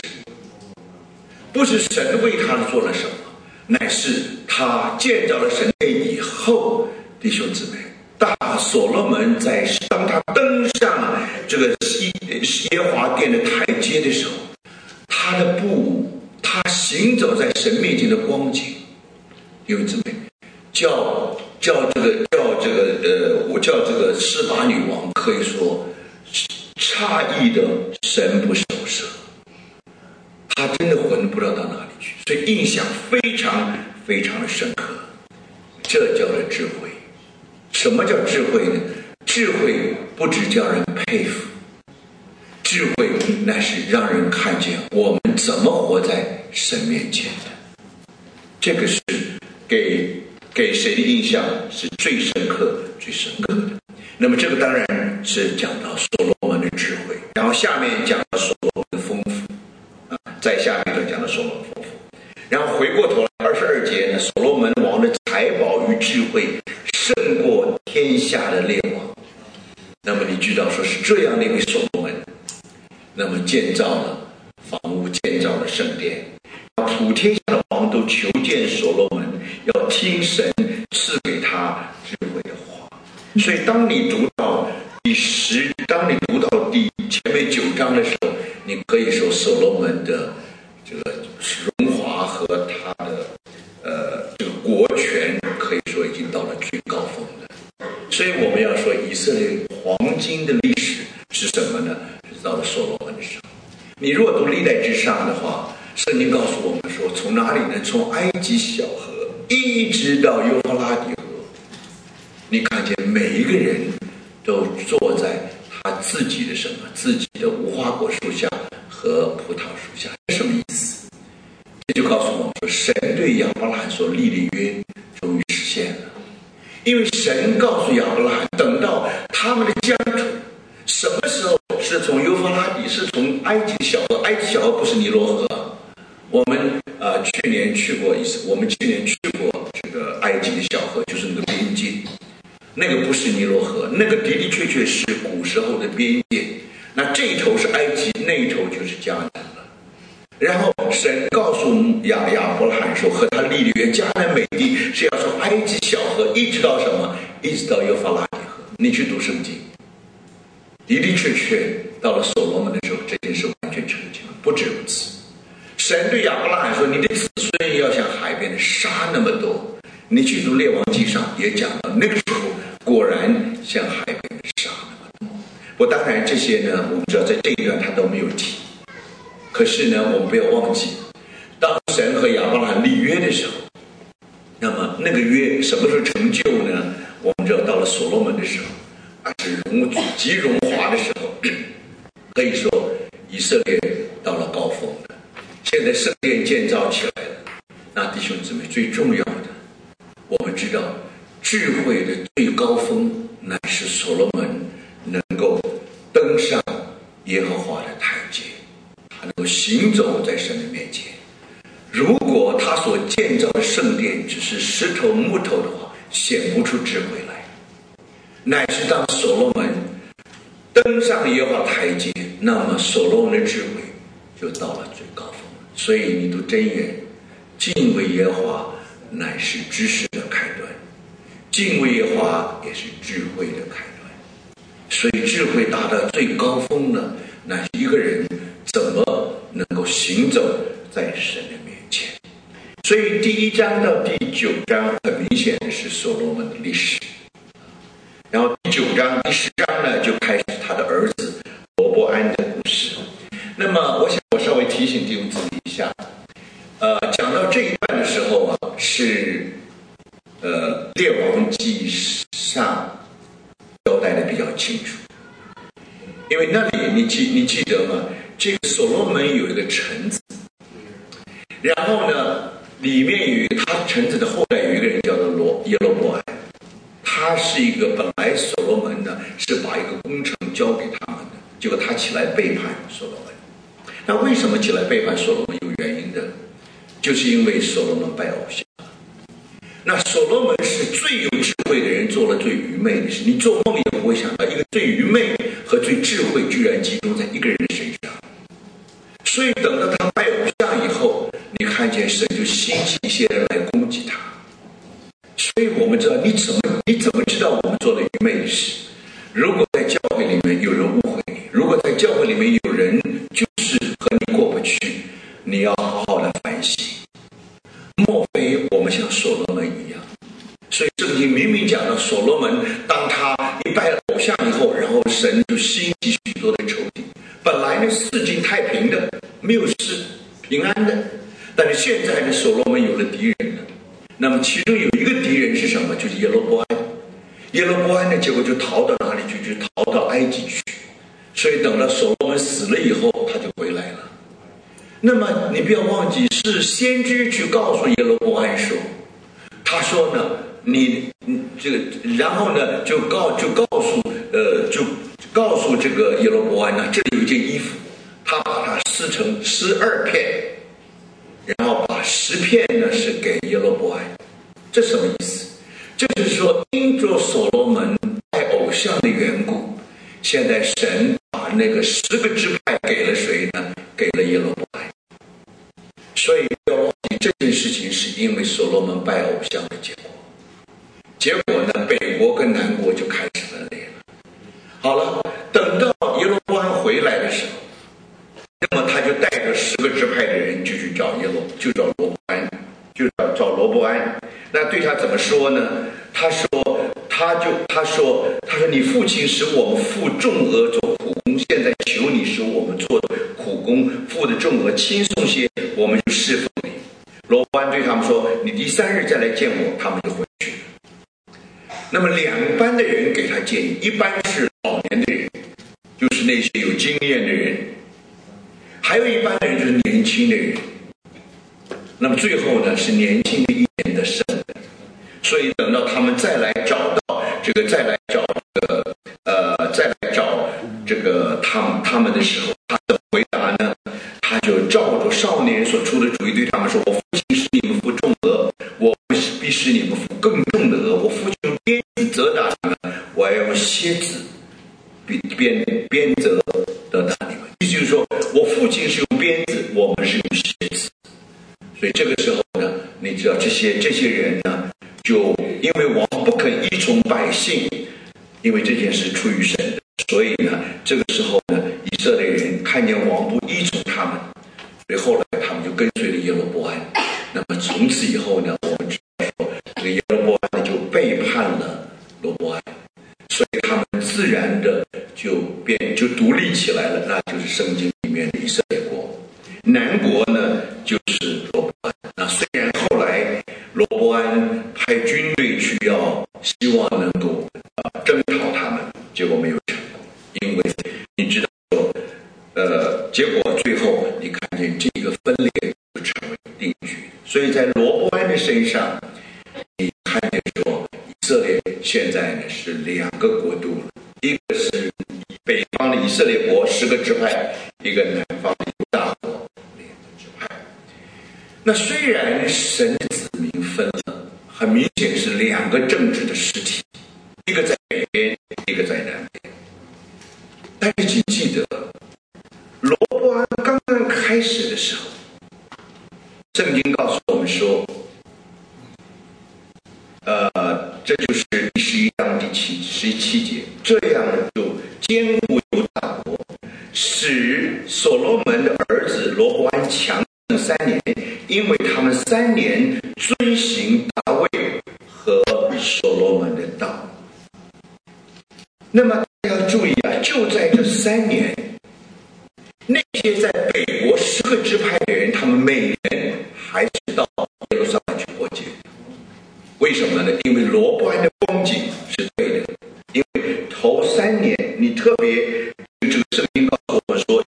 不是神为他做了什么，乃是他建造了神殿以后，弟兄姊妹，所罗门当他登上这个耶和华殿的台阶的时候，他行走在神面前的光景，弟兄姊妹，我叫这个示巴女王可以说诧异的神不守舍，他真的魂不知道到哪里去，所以印象非常非常的深刻。这叫做智慧， 什么叫智慧呢？智慧不只叫人佩服，智慧乃是让人看见我们怎么活在神面前的。这个是给谁的印象是最深刻的。那么这个当然是讲到所罗门的智慧，然后下面讲到所罗门的丰富在下面就讲到所罗门丰富，然后回过头来22节呢，所罗门王的财宝与智慧胜过天下的列王。那么你知道说是这样的一位所罗门，那么建造了房屋，建造了圣殿，普天下的王都求见所罗门，要听神赐给他智慧的话。所以当你读到前面9章的时候，你可以说所罗门的这个荣华和他的这个国权可以说已经到了最高峰了。所以我们要说以色列黄金的历史是什么呢？是到了所罗门的时候。你若读历代志上的话，圣经告诉我们说，从哪里呢？从埃及小河一直到幼发拉底河，你看见每一个人都坐在他自己的无花果树下和葡萄树下。这什么意思？这就告诉我们说，神对亚伯拉罕所立的约终于实现了。因为神告诉亚伯拉罕，等到他们的疆土什么时候是从幼发拉底，是从埃及小河，埃及小河不是尼罗河。我们去年去过这个埃及的小河，就是那个边界，那个不是尼罗河，那个的的确确是古时候的边界。那这一头是埃及，那一头就是迦南了。然后神告诉亚伯拉罕说，和他立的约，迦南美地是要从埃及小河一直到什么？一直到幼发拉底河。你去读圣经，的的确确到了所罗门的时候，这件事完全成就了。不止如此，神对亚伯拉罕说，你的子孙要像海边的沙那么多。你去读列王纪上也讲到，那个时候果然像海边的沙那么多。不，当然这些呢，我们知道在这一段他都没有提。可是呢，我们不要忘记，当神和亚伯拉罕立约的时候，那么那个约什么时候成就呢？我们知道到了所罗门的时候，是极荣华的时候，可以说以色列到了高峰了。现在圣殿建造起来了，那弟兄姊妹，最重要的，我们知道智慧的最高峰乃是所罗门能够登上耶和华的台阶，他能够行走在神的面前。如果他所建造的圣殿只是石头木头的话，显不出智慧来。乃是当所罗门登上耶和华台阶，那么所罗门的智慧就到了最高峰。所以你读箴言，敬畏耶和华乃是知识的开端，敬畏耶和华也是智慧的开端。所以智慧达到最高峰呢，乃是一个人怎么能够行走在神的面前。所以第1章到第9章很明显的是所罗门的历史，然后第9章第10章呢就开始他的儿子罗波安的故事。那么我想我稍微提醒弟兄姊妹一下，讲到这一段的时候啊，是列王纪上交代的比较清楚。因为那里你记得吗？这个所罗门有一个臣子，然后呢里面有他臣子的后代有一个人叫做耶罗波安。他是一个本来所罗门呢是把一个工程交给他们的，结果他起来背叛所罗门。那为什么起来背叛所罗门？有原因的，就是因为所罗门拜偶像。那所罗门是最有智慧的人做了最愚昧的事，你做梦也不会想到一个最愚昧和最智慧居然集中在一个人的身上。所以等到他拜偶像以后，你看见神就兴起一些人来攻击他。所以我们知道你怎么知道我们做了愚昧的事？如果在教会里面有人误会你，如果在教会里面有人就是和你过不去，你要好好的反省。莫非我们像所罗门一样？所以圣经明明讲到所罗门，当他一拜了偶像以后，然后神就兴起许多的仇敌。本来呢四境太平的，没有事，平安的，但是现在呢所罗门有了敌人了。那么其中有一个敌人是什么？就是耶罗波安。 耶罗波安呢，结果就逃到哪里去？就逃到埃及去。所以等到所罗门死了以后，他就回来了。那么你不要忘记，是先知去告诉耶罗波安说，他说呢，你这个，然后呢就告诉这个耶罗波安呢，这里有一件衣服，他把它撕成12片，然后把10片呢是给耶罗波安。这什么意思？这就是说，因着所罗门拜偶像的缘故，现在神把那个10个支派给了谁呢？给了耶罗波安。所以不要忘记，这件事情是因为所罗门拜偶像的结果。结果呢，北国跟南国就开始分裂了。好了，等到耶罗波安回来的时候，那么他就带着10个支派的人就去找罗伯安，找罗伯安。那对他怎么说呢？他说你父亲使我们付重额做苦工，现在求你使我们做苦工付的重额轻松些，我们就侍奉你。罗伯安对他们说，你第3日再来见我，他们就回去了。那么2班的人给他建议，一班是老年的人，就是那些有经验的人，还有一班的人就是年轻的人。那么最后呢，是年轻的一年的胜利。所以等到他们再来找他们的时候，他怎么回答呢？他就照着少年所出的主意对他们说，我父亲使你们付重额，我必使你们付更重的额。我父亲用鞭子责打你们，我要用蝎子鞭责责打你们。意思就是说，我父亲是用鞭子，我们是用蝎子。所以这个时候呢，你知道这些人呢，就因为王不肯依从百姓，因为这件事出于神的，所以呢，这个时候呢，以色列人看见王不依从他们，所以后来他们就跟随了耶罗波安。那么从此以后呢，我们知道说，这个耶罗波安就背叛了罗波安，所以他们自然的就独立起来了，那就是圣经里面的以色列国。南国呢，就是罗伯安。那虽然后来罗伯安派军队去希望能够征讨他们，结果没有成功，因为你知道说，结果最后你看见这个分裂就成为定局。所以在罗伯安的身上，你看见说，以色列现在呢是2个国度了，一个是北方的以色列国10个支派，一个南方的犹大国2个支派。那虽然神的子民分了，很明显是2个政治的实体，一个在北边，一个在南边。但是请记得，罗伯安刚刚开始的时候，圣经告诉我们说，这就是第11章第17节，这样就坚固犹大国，使所罗门的儿子罗伯安强盛3年，因为他们3年遵行大卫和所罗门的道。那么大家要注意啊，就在这3年，那些在北国10个支派的人，他们每年还是到耶路撒冷去过节。为什么呢？因为罗伯安的光景是对的。因为头3年，你特别这个圣经告诉我们说，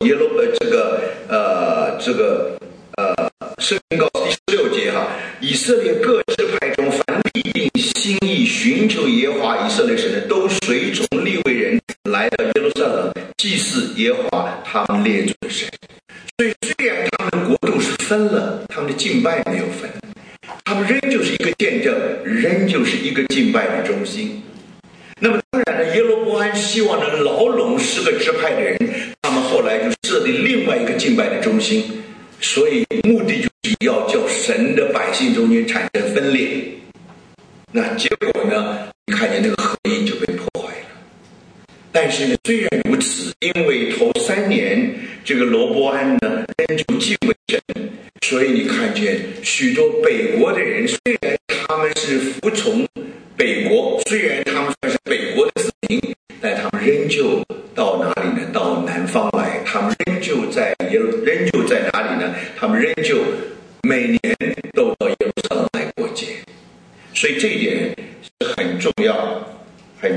圣经告诉第16节哈，以色列各支派中，凡立定心意寻求耶和华以色列神的，都随从利未人来到耶路撒冷祭祀耶和华他们列祖的神。所以虽然他们的国度是分了，他们的敬拜没有分，他们仍旧是一个见证，仍旧是一个敬拜的中心。那么当然呢，耶罗波安希望能牢笼10个支派的人，他们后来就设立另外一个敬拜的中心，所以目的就是要叫神的百姓中间产生分裂。那结果呢，你看见那个合一就被破坏了。但是呢，虽然如此，因为头3年这个罗伯安呢仍旧敬畏神，所以你看见许多北国的人，虽然他们是服从北国，虽然他们算是北国的子民，但他们仍旧到哪里呢？到南方来。他们仍旧在哪里呢？他们仍旧每年都到耶路撒冷来过节。所以这一点是很重要的。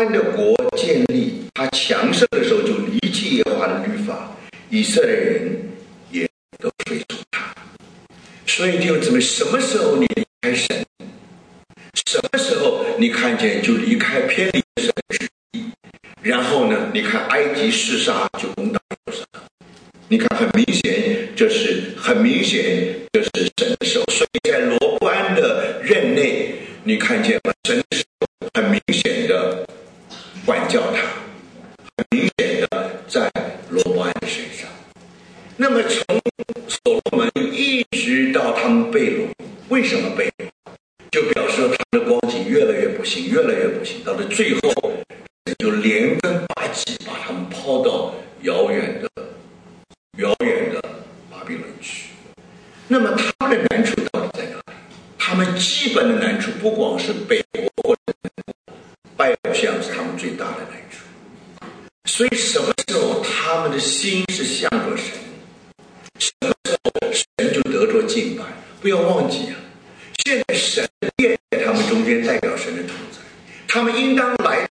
安的国建立，他强盛的时候就离弃耶和华的律法，以色列人也都随从他。所以弟兄姊妹，什么时候你离开神，什么时候你看见就离开偏离神的旨意，然后呢，你看埃及四杀就攻打以色列，你看很明显，这是神的手。所以在罗波安的任内，你看见神的手很明显的管教他，很明显的在罗波安的身上。那么从所罗门一直到他们被掳，为什么被掳？就表示他们的光景越来越不行，越来越不行，到了最后就连根拔起，把他们抛到遥远的巴比伦去。那么他们的难处到底在哪里？他们基本的难处不光是北国或者南国，拜偶像是他们最大的难处。所以什么时候他们的心是向着神，什么时候神就得着敬拜。不要忘记啊，现在神的殿在他们中间代表神的同在，他们应当来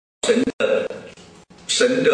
神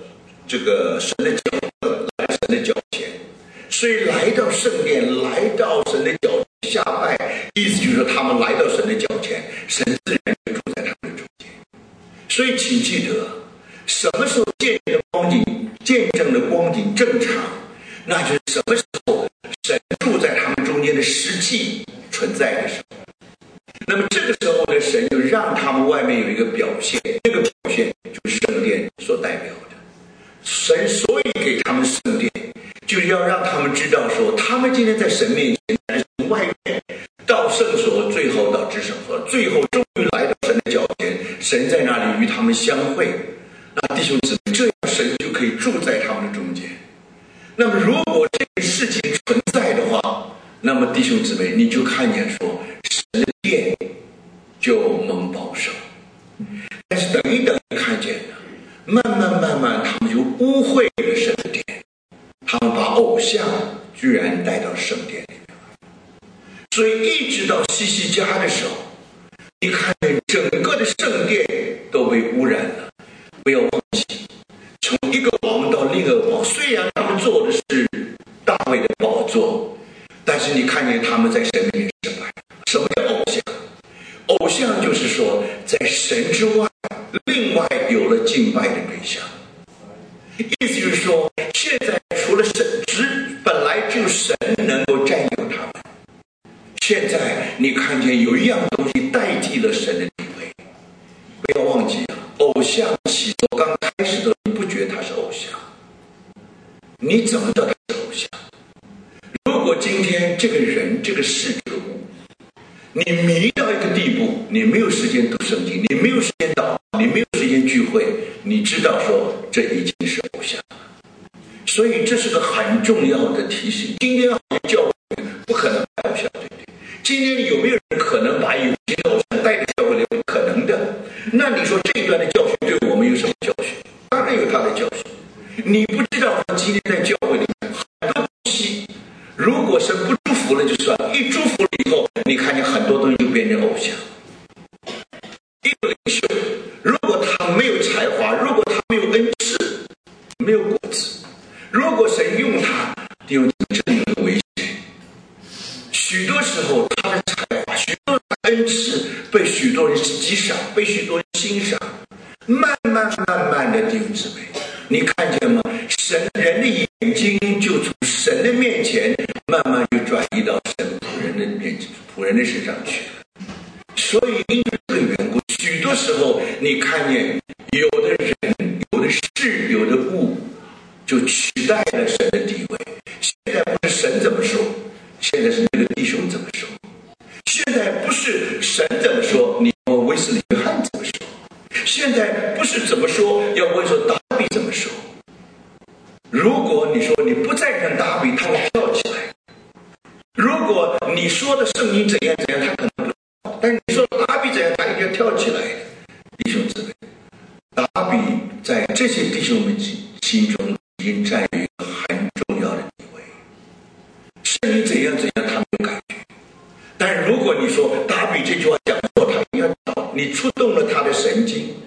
的脚前，所以来到圣殿，来到神的脚前下拜，意思就是说他们来到神的脚前，神自然就住在他们的中间。所以请记得，什么时候见证的光景正常，那就是什么时候神住在他们中间的实际存在的时候。那么这个时候呢，神就让他们外面有一个表现，这个表现就是圣殿所代表的。神所以给他们圣殿，就是要让他们知道说，他们今天在神面前，从外面到圣所，最后到至圣所，最后终于来到神的脚前，神在那里与他们相会。那弟兄姊妹，这样神就可以住在他们的中间。那么如果这个事情存在的话，那么弟兄姊妹，你就看见说，神的殿就蒙保守。但是等一等，看见了，慢慢他们就污秽了神的殿，他们把偶像居然带到圣殿里面。所以一直到西西家的时候，你看见整个的圣殿都被污染了。不要忘记，从一个王到另一个王，虽然他们坐的是大卫的宝座，但是你看见他们在神面前失败。什么叫偶像？偶像就是说，在神之外，另外有了敬拜的对象。意思就是说，现在除了神，本来就神能够占有他们，现在你看见有一样东西代替了神的地位。不要忘记，偶像起初刚开始的你不觉得他是偶像，你怎么知道他是偶像？如果今天这个人这个事这个物，你迷到一个地步，你没有时间读圣经，你没有时间祷告，你没有时间聚会，你知道说这已经是偶像了。所以这是个很重要的提醒。今天教会不可能拜偶像，对不对？今天有没有人可能把有些偶像带着教会来？不可能的。那你说这一段的教训对我们有什么教训？当然有他的教训。你不知道今天在教会里面很多东西，如果神不祝福了就算了，一祝福了以后，你看见很多东西就变成偶像。一个领袖，如果他没有才华，如果他没有恩赐，没有果子，如果神用他，就这里很危险。许多时候他的才华，许多恩赐被许多人击赏，被许多人欣赏，慢慢的弟兄姊妹，你看见吗？人的眼睛就从神的面前慢慢就转移到神仆人的身上去了。所以因为这个缘故，许多时候你看见有的人、有的事、有的物就取代了神的地位。现在不是神怎么说，现在是那个弟兄怎么说。现在不是神怎么说，你问威斯理约翰怎么说。现在不是怎么说，要问说达比怎么说。如果你说你不赞成达比，他会跳起来。如果你说的圣经怎样，他可能不知道，但是你说达比怎样，他一定要跳起来。弟兄姊妹，达比在这些弟兄们心中已经占有一个很重要的地位。圣经怎样，他没有感觉。但如果你说达比这句话讲错，他一定要找你触动了他的神经，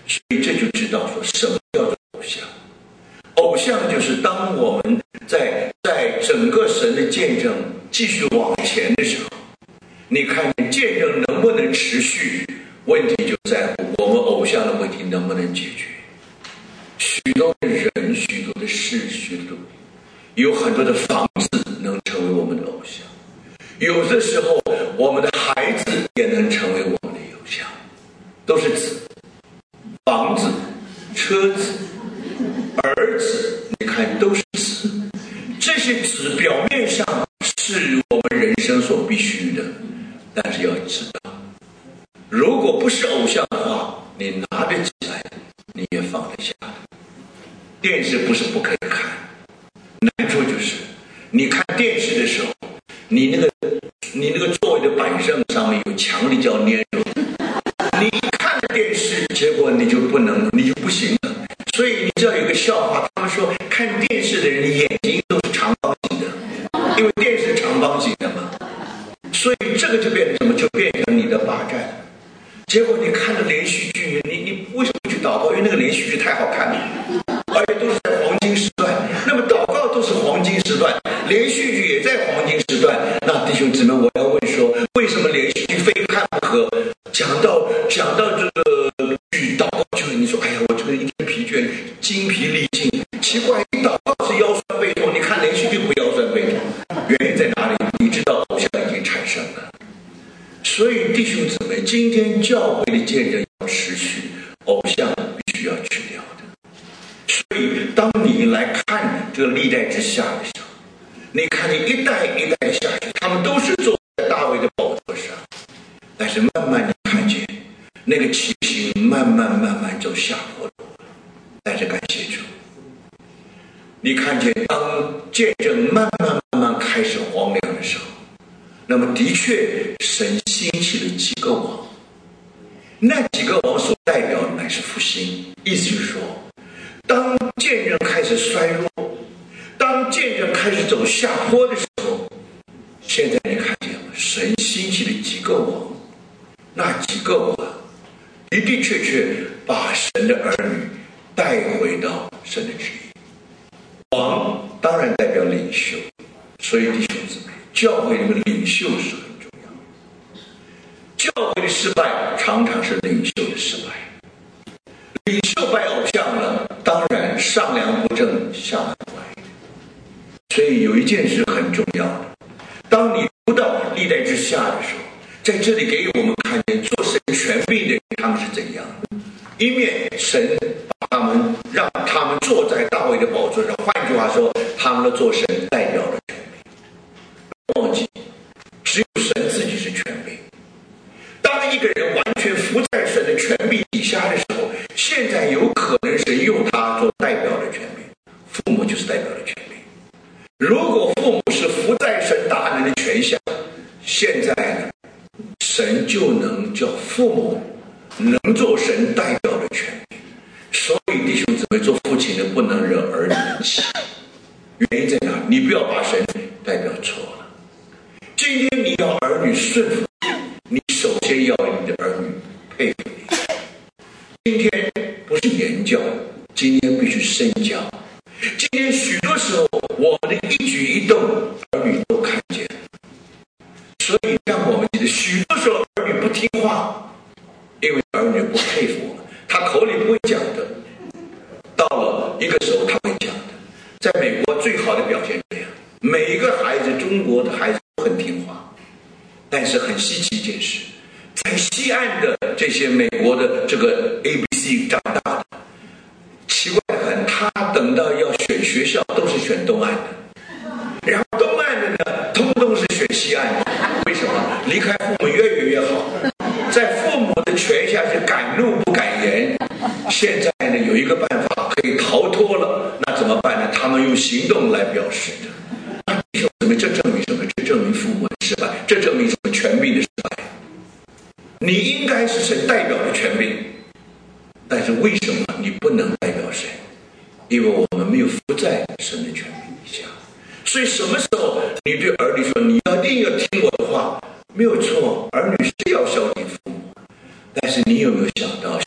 所以这就知道说什么叫做偶像。偶像就是当我们在整个神的见证继续往前的时候，你看见证能不能持续，问题就在乎我们偶像的问题能不能解决。许多的人，许多的事，许多有很多的房子能成为我们的偶像，有的时候我们的孩子也能成为我们的偶像，都是子，房子、车子、儿子，你看都是子。这些子表面上是我们人生所必须的，但是要知道，如果不是偶像的话，你拿得起来，你也放得下。电视不是不可以看，难处就是你看电视的时候，你那个座位的板凳上面有强力胶粘住，你一看电视，结果你就不行了。所以你知道有个笑话，他们说看电视的人眼睛都是长方形的，因为电视长方形的嘛，所以这个就变成什么？就变成你的霸占。结果你看了连续剧，你为什么不去祷告？因为那个连续剧太好看了，而且都是在黄金时段。那么祷告都是黄金时段，连续剧也在黄金时段。那弟兄姊妹，我要问说，为什么连续剧非看不可？讲到这个剧祷告就你说，哎呀，我这个一天疲倦，精疲力尽。奇怪，你祷告是腰酸背痛，你看连续剧不腰酸背痛，原因在哪里？你知道偶像已经产生了。所以弟兄姊妹，今天教会的见证要持续，偶像必须要去掉的。所以当你来看这个历代之下的时候，你看你一代一代下去，他们都是坐在大卫的宝座上，但是慢慢你看见那个情形慢慢走下坡路。但是感谢主，你看见当见证慢慢开始荒凉的时候，那么的确神兴起了几个王，那几个王所代表的乃是复兴。意思就是说，当见证开始衰弱，当见证开始走下坡的时候，现在你看见了神兴起了几个王，那几个王的的确确把神的儿女带回到神的旨意。王当然代表领袖，所以弟兄姊妹，教会里面领袖是很重要的。教会的失败常常是领袖的失败。领袖拜偶像了，当然上梁不正下梁不歪。所以有一件事很重要的，当你读到历代之下的时候，在这里给我们看见做神权柄的人他们是怎样的。一面神把他们让他们坐在大卫的宝座上，换句话说，他们的做神代表了权柄。忘记只有神自己是权柄。当一个人完全服在神的权柄底下的时候，现在有可能神用他做代表的权柄。父母就是代表的权柄。如果父母是服在神大能的权下，现在呢，神就能叫父母能做神代表的权柄。所以弟兄姊妹，做父亲的不能惹儿女的气。原因在哪？你不要把神代表错了。今天你要儿女顺服你，首先要你的儿女佩服你。今天不是言教，今天必须身教。今天许多时候，我们的一举一动，儿女都看见。所以让我们记得，许多时候儿女不听话，因为儿女不佩服我们，他口里不会讲的，到了一个时候他会讲的。在美国最好的表现这样，每一个孩子，中国的孩子都很听话，但是很稀奇一件事，在西岸的这些美国的这个 ABC 长大的，奇怪得很，他等到要选学校都是选东岸的，然后东岸的呢，通通是选西岸的。为什么？离开父母越远越好，在父母的权下是敢怒不敢言。现在呢，有一个办法可以逃脱了，那怎么办呢？他们用行动来表示的。那弟兄姊妹，这证明什么？这证明父母的失败，这证明什么？权柄的失败。你应该是神代表的权柄，但是为什么你不能代表神？因为我们没有服在神的权柄底下。所以什么时候你对儿女说你一定要听我的话，没有错，儿女是要孝敬父母，但是你有没有想到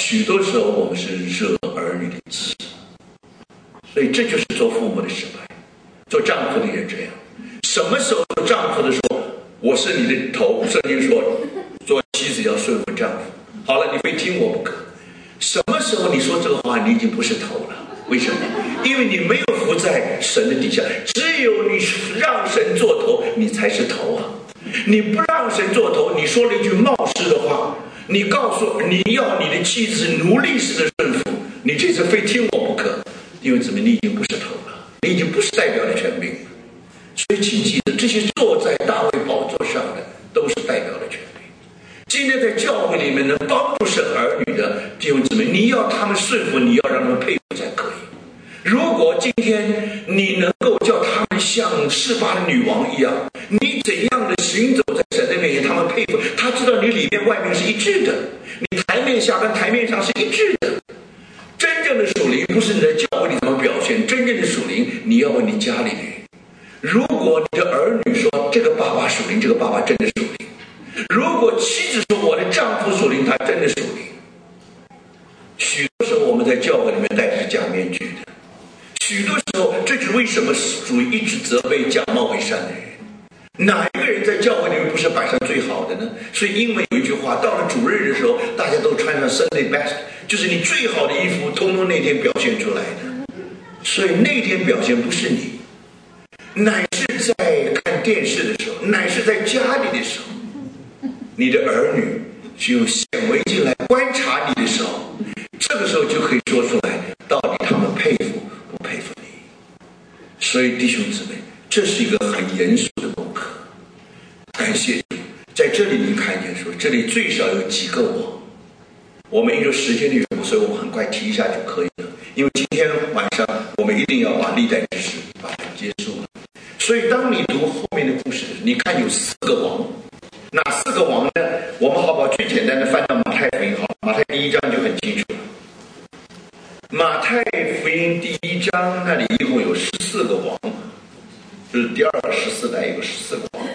许多时候我们是惹儿女的气，所以这就是做父母的失败。做丈夫的也这样，什么时候做丈夫的说我是你的头，圣经说做妻子要顺服丈夫，好了，你非听我不可。什么时候你说这个话，你已经不是头了。为什么？因为你没有服在神的底下，只有你让神做头，你才是头啊。你不让神做头，你说了一句冒失的话，你告诉你要你的妻子奴隶式的顺服，你这次非听我不可，因为怎么，你已经不是头了，你已经不是代表的权柄了。所以请记得，这些坐在大卫宝座上的都是代表的权柄。今天在教会里面能帮助生儿女的弟兄姊妹，你要他们顺服，你要让他们佩服才可以。如果今天你能够叫他们像示巴的女王一样，你怎样的行走在神的面前，他们佩服，他知道你里面外面是一致的，你台面下跟台面上是一致的。真正的属灵不是你在教会里怎么表现，真正的属灵你要问你家里人。如果你的儿女说这个爸爸属灵，这个爸爸真的属灵；如果妻子说我的丈夫属灵，他真的属灵。许多时候我们在教会里面戴着假面具的，许多时候这是为什么主一直责备假冒为善的人。哪一个人在教会里面不是摆上最好的呢？所以英文有一句话，到了主日的时候，大家都穿上 Sunday best， 就是你最好的衣服通通那天表现出来的。所以那天表现不是你，乃是在看电视的时候，乃是在家里的时候，你的儿女是用显微镜来观察你的时候，这个时候就可以说出来到底他们佩服不佩服你。所以弟兄姊妹，这是一个很严肃的功课。感谢主，在这里你看见说，这里最少有几个王。我们因为时间的缘故，所以我们很快提一下就可以了。因为今天晚上我们一定要把历代志士把它结束了。所以当你读后面的故事，你看有4个王，哪4个王呢？我们好不好最简单的翻到马太福音，好，马太第1章就很清楚了。马太福音第1章那里一共有14个王，就是第2个14代有14个王。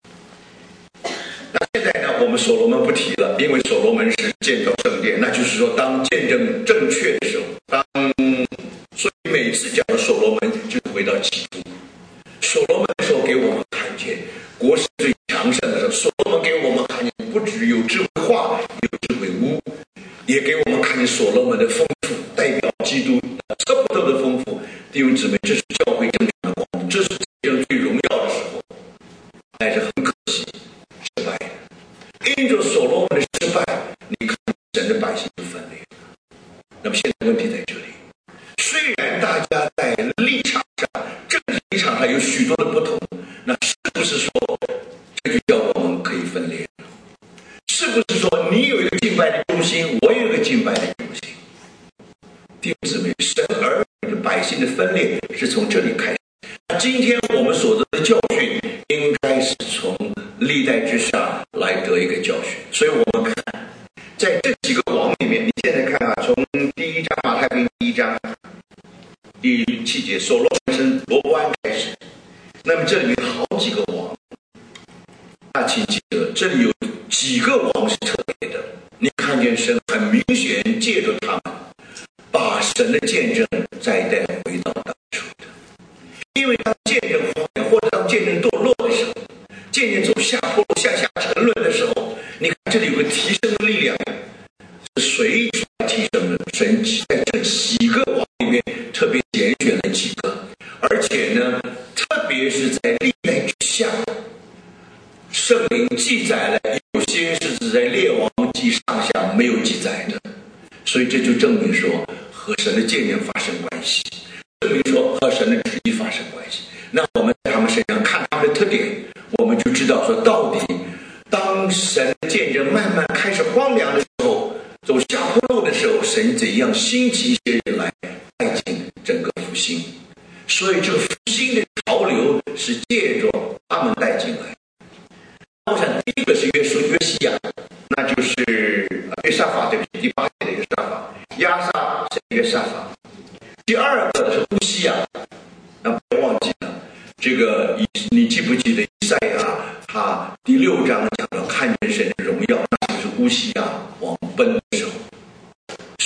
那现在呢，我们所罗门不提了，因为所罗门是建造圣殿，那就是说当见证正确的时候，所以每次讲到所罗门就回到起初。所罗门的时候给我们看见国势最强盛的时候，所罗门给我们看见不只有智慧化，有智慧屋，也给我们看见所罗门的丰富，代表基督差不多的丰富。弟兄姊妹，这是教会正常的光，这是最荣耀的时候，但是很可惜失败了。因着所罗门的失败，你看神的百姓就分裂了。那么现在问题在这里，虽然大家在立场上政治立场上有许多的不同，那是不是说这就叫我们可以分裂？是不是说你有一个敬拜的中心，我有一个敬拜的中心？弟兄姊妹，神儿女的百姓的分裂是从这里开始。那今天我们所得的教训应该是从历代之上来得一个教训。所以我们看在这几个王里面，你现在看啊，从第1章马太福音第1章第7节，所罗门生罗波安开始。那么这里面好几个王，那请记得这里有几个王是特别的。你看见神很明显借着他们把神的见证再带回到当初的。因为当见证荒凉，或者当见证堕落的时候，渐渐走下坡路向下沉沦的时候，你看这里有个提升的力量，是谁出来提升的？神在这几个王里面特别拣选了几个，而且呢，特别是在历代之下，圣灵记载了，有些是指在列王记上下没有记载的，所以这就证明说和神的见证发生关系，证明说和神的旨意发生关系。那我们在他们身上看他们的特点，我们就知道说，到底当神的见证慢慢开始荒凉的时候，走下坡路的时候，神怎样兴起一些人来带进整个复兴。所以这个复兴的潮流是借着他们带进来。我想第一个是约西亚，那就是约沙法，对不起，第8节的约沙法，亚撒是约沙法。第二个是乌西亚，那不要忘记了，这个你记不记得以赛亚他第6章讲到看见神的荣耀，那就是乌西亚往奔的时候。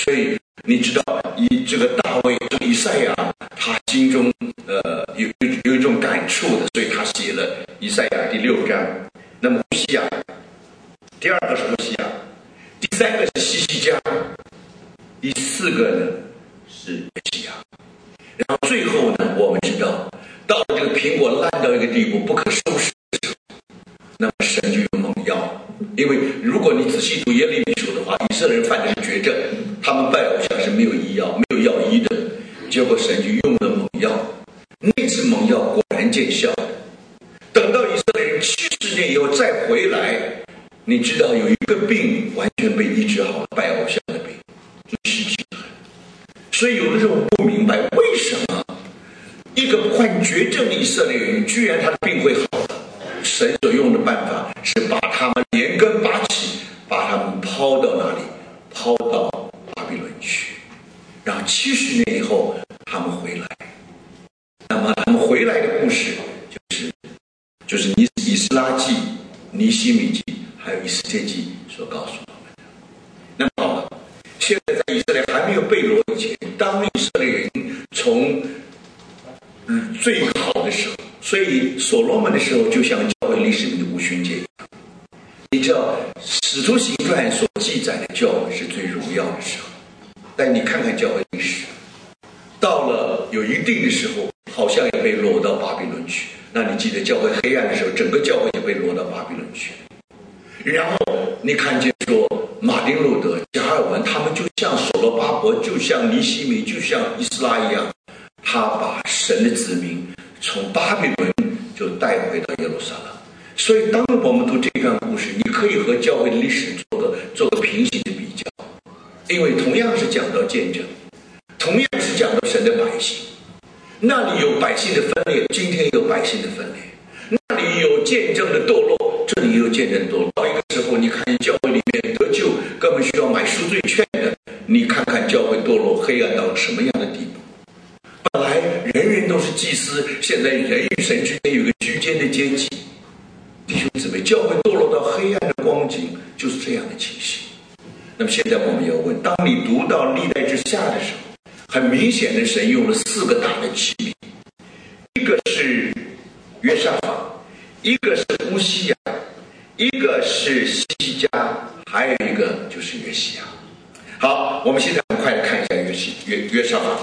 所以你知道，这个大卫以赛亚，他心中有一种感触的，所以他写了以赛亚第6章。那么乌西雅，第2个是乌西雅，第3个是西西家，第4个呢是约西亚。然后最后呢，我们知道到了这个苹果烂到一个地步不可收拾的时候，那么神就用猛药。因为如果你仔细读耶利米书的话，以色列人犯的是绝症，他们拜偶像是没有医药、没有药医的，结果神就用了猛药。那次猛药果然见效。等到以色列人70年以后再回来，你知道有一个病完全被医治好了，拜偶像的病，就稀奇了。所以有的时候我不明白，为什么一个患绝症的以色列人，居然他的病会好了？神所用的办法是把他们连根拔起，把他们抛到哪里？抛到巴比伦去。然后70年以后他们回来。那么他们回来的故事就是以斯拉记、尼希米记还有以斯帖记所告诉我们的。那么好了，现在在以色列还没有被掳以前，当以色列人从最好的时候，所以所罗门的时候就像教会历史里的五旬节一样。你知道使徒行传所记载的教会是最荣耀的时候，但你看看教会历史，到了有一定的时候好像也被掳到巴比伦去。那你记得教会黑暗的时候，整个教会也被掳到巴比伦去。然后你看见说马丁路德、加尔文，他们就像所罗巴伯，就像尼希米，就像以斯拉一样，他把神的子民从巴比伦就带回到耶路撒冷。所以当我们读这段故事，你可以和教会的历史做个平行的比较，因为同样是讲到见证，同样是讲到神的百姓，那里有百姓的分裂，今天有百姓的分裂；那里有见证的堕落，这里也有见证的堕落。到一个时候，你看教会里面得救根本需要买赎罪券的，你看看教会堕落黑暗到什么样的地步。本来人人都是祭司，现在人与神之间有个居间的阶级。弟兄姊妹，教会堕落到黑暗的光景就是这样的情形。那么现在我们要问，当你读到历代之下的时候，很明显的神用了4个大的器皿，一个是约沙法，一个是乌西雅，一个是西西家，还有一个就是约西亚。好，我们现在很快的看一下约沙法。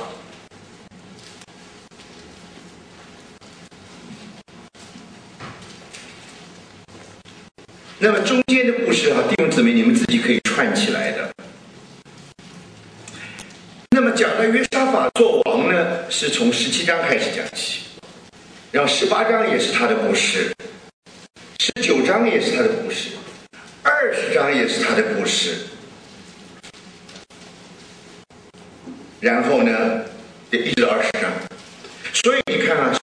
那么中间的故事啊，弟兄姊妹，你们自己可以串起来的。那么讲到约沙法做王呢，是从17章开始讲起，然后18章也是他的故事，19章也是他的故事，20章也是他的故事，然后呢一直到20章。所以你看啊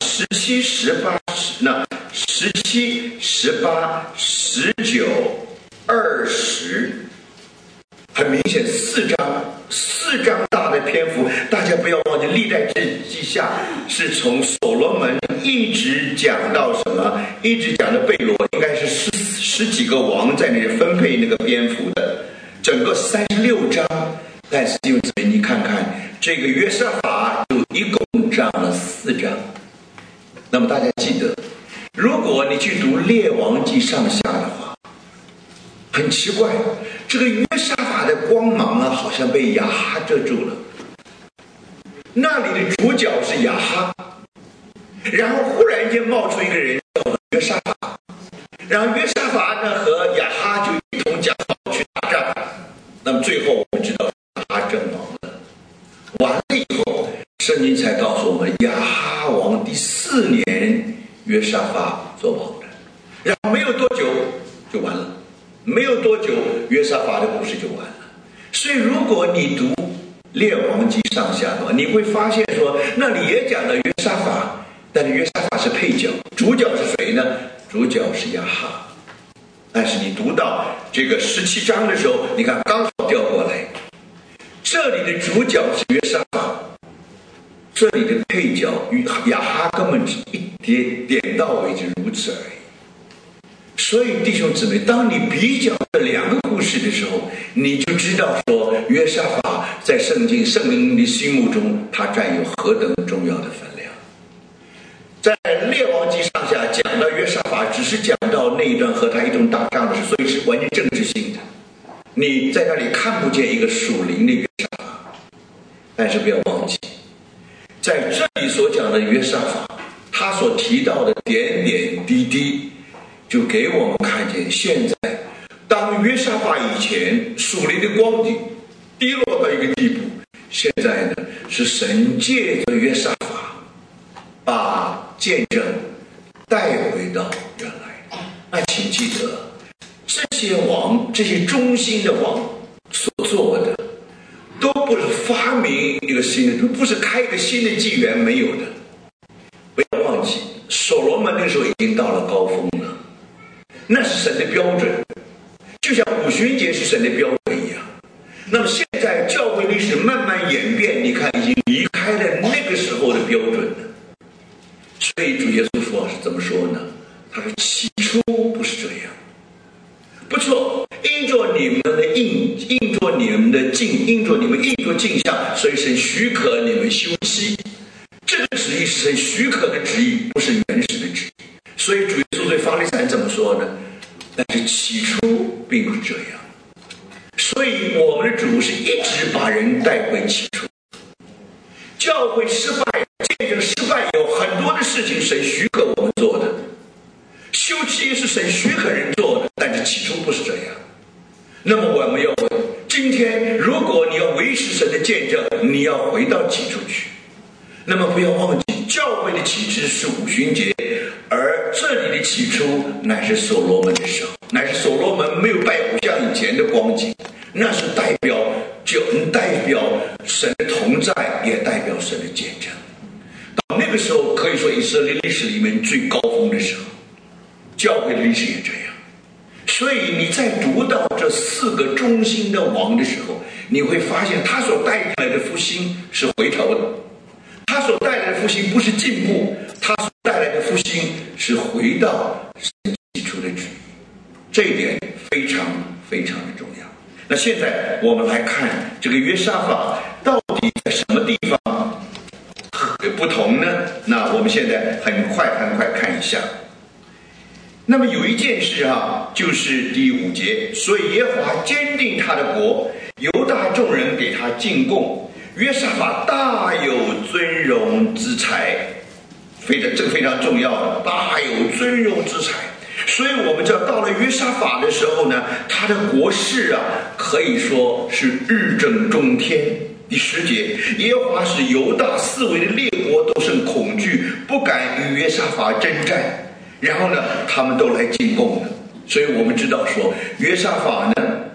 ，17、18、19、20，很明显4章大的篇幅。大家不要忘记，历代志记下是从所罗门一直讲到什么？一直讲到贝罗，应该是十几个王在那里分配那个篇幅的，整个36章。但是弟兄姊妹，你看看这个约沙法就一共占了4章。那么大家记得，如果你去读列王记上下的话，很奇怪，这个约沙法的光芒啊，好像被亚哈遮住了。那里的主角是亚哈，然后忽然间冒出一个人叫做约沙法，然后约沙法呢和亚哈就一同讲好去打仗。那么最后我们知道亚哈阵亡了。完了以后，圣经才告诉我们，亚哈王第4年，约沙法做王的。然后没有多久就完了，没有多久约沙法的故事就完了。所以如果你读列王记上下的话，你会发现说那里也讲了约沙法，但是约沙法是配角，主角是谁呢？主角是亚哈。但是你读到这个17章的时候，你看刚好调过来，这里的主角是约沙法，这里的配角与亚哈根本是一点到为止，如此而已。 所以弟兄姊妹，当你比较这两个故事的时候，你就知道说约沙法在圣灵的心目中，他占有何等重要的分量。在列王记上下讲到约沙法，只是讲到那一段和他一同打仗的事，所以是完全政治性的，你在那里看不见一个属灵的约沙法。但是不要忘记，在这里所讲的约沙法，他所提到的点点滴滴，就给我们看见，现在当约沙法以前属灵的光景低落到一个地步，现在呢是神借着约沙法把见证带回到原来。那请记得，这些王，这些忠心的王所做的，都不是发明一个新的，都不是开一个新的纪元，没有的。不要忘记，所罗门那时候已经到了高峰了，那是神的标准，就像五旬节是神的标准一样。那么现在教会历史慢慢演变，你看已经离开了那个时候的标准了。所以主耶稣说是怎么说呢？他说起初不是这样。不错，因着你们的因着你们的镜像，所以神许可你们休妻。这个旨意是神许可的旨意，不是原始的旨意。所以主耶稣对法利赛人怎么说呢？但是起初并不是这样。所以我们的主是一直把人带回起初。教会失败，见证失败，有很多的事情神许可我们做的。休妻是神许可人做的，但是起初不是这样。那么我们要问，今天如果你要维持神的见证，你要回到起初去。那么不要忘记，教会的起初是五旬节，而这里的起初乃是所罗门的时候，乃是所罗门没有拜偶像以前的光景，那是代表神的同在，也代表神的见证。到那个时候，可以说以色列历史里面最高峰的时候，教会的历史也这样。所以你在读到这4个忠心的王的时候，你会发现他所带来的复兴是回头的，他所带来的复兴不是进步，他所带来的复兴是回到神起初的旨意。这一点非常非常的重要。那现在我们来看这个约沙法到底在什么地方不同呢？那我们现在很快看一下。那么有一件事就是第5节，所以耶和华坚定他的国，犹大众人给他进贡，约沙法大有尊荣之财，这个非常重要的，大有尊荣之财。所以我们知道，到了约沙法的时候呢，他的国势可以说是日正中天。第10节，耶和华使犹大四围的列国都甚恐惧，不敢与约沙法征战。然后呢，他们都来进贡了。所以我们知道说，约沙法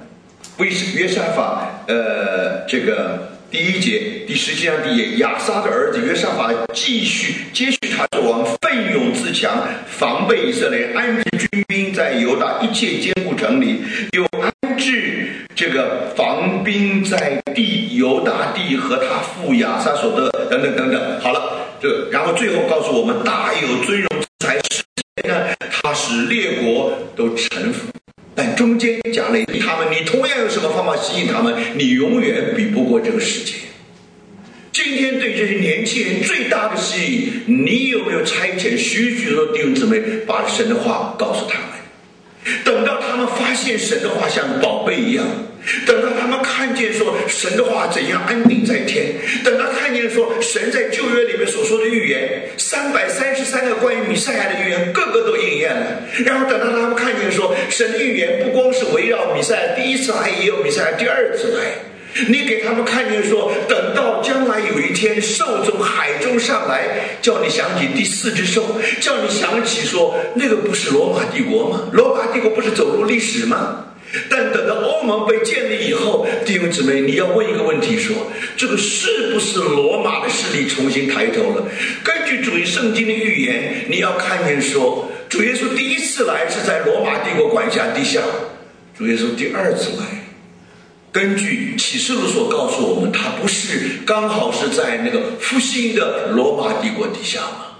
这个第1节第17章第1节，亚撒的儿子约沙法继续接续他做王，奋勇自强，防备以色列人，安置军兵在犹大一切坚固城里，又安置这个防兵在犹大地和他父亚撒所得等等等等。好了，然后最后告诉我们，大有尊荣之财，他使列国都臣服。但中间加了他们，你同样有什么方法吸引他们？你永远比不过这个世界。今天对这些年轻人最大的吸引，你有没有差遣许多弟兄姊妹把神的话告诉他们？等到他们发现神的话像宝贝一样，等到他们看见说神的话怎样安定在天，等到看见说神在旧约里面所说的预言333个关于弥赛亚的预言个个都应验了，然后等到他们看见说神的预言不光是围绕弥赛亚第1次来，也有弥赛亚第2次来。你给他们看见说，等到将来有一天兽从海中上来，叫你想起第4只兽，叫你想起说那个不是罗马帝国吗？罗马帝国不是走入历史吗？但等到欧盟被建立以后，弟兄姊妹，你要问一个问题说，这个是不是罗马的势力重新抬头了？根据主圣经的预言，你要看见说，主耶稣第1次来是在罗马帝国管辖底下，主耶稣第2次来，根据启示录所告诉我们，他不是刚好是在那个复兴的罗马帝国底下吗？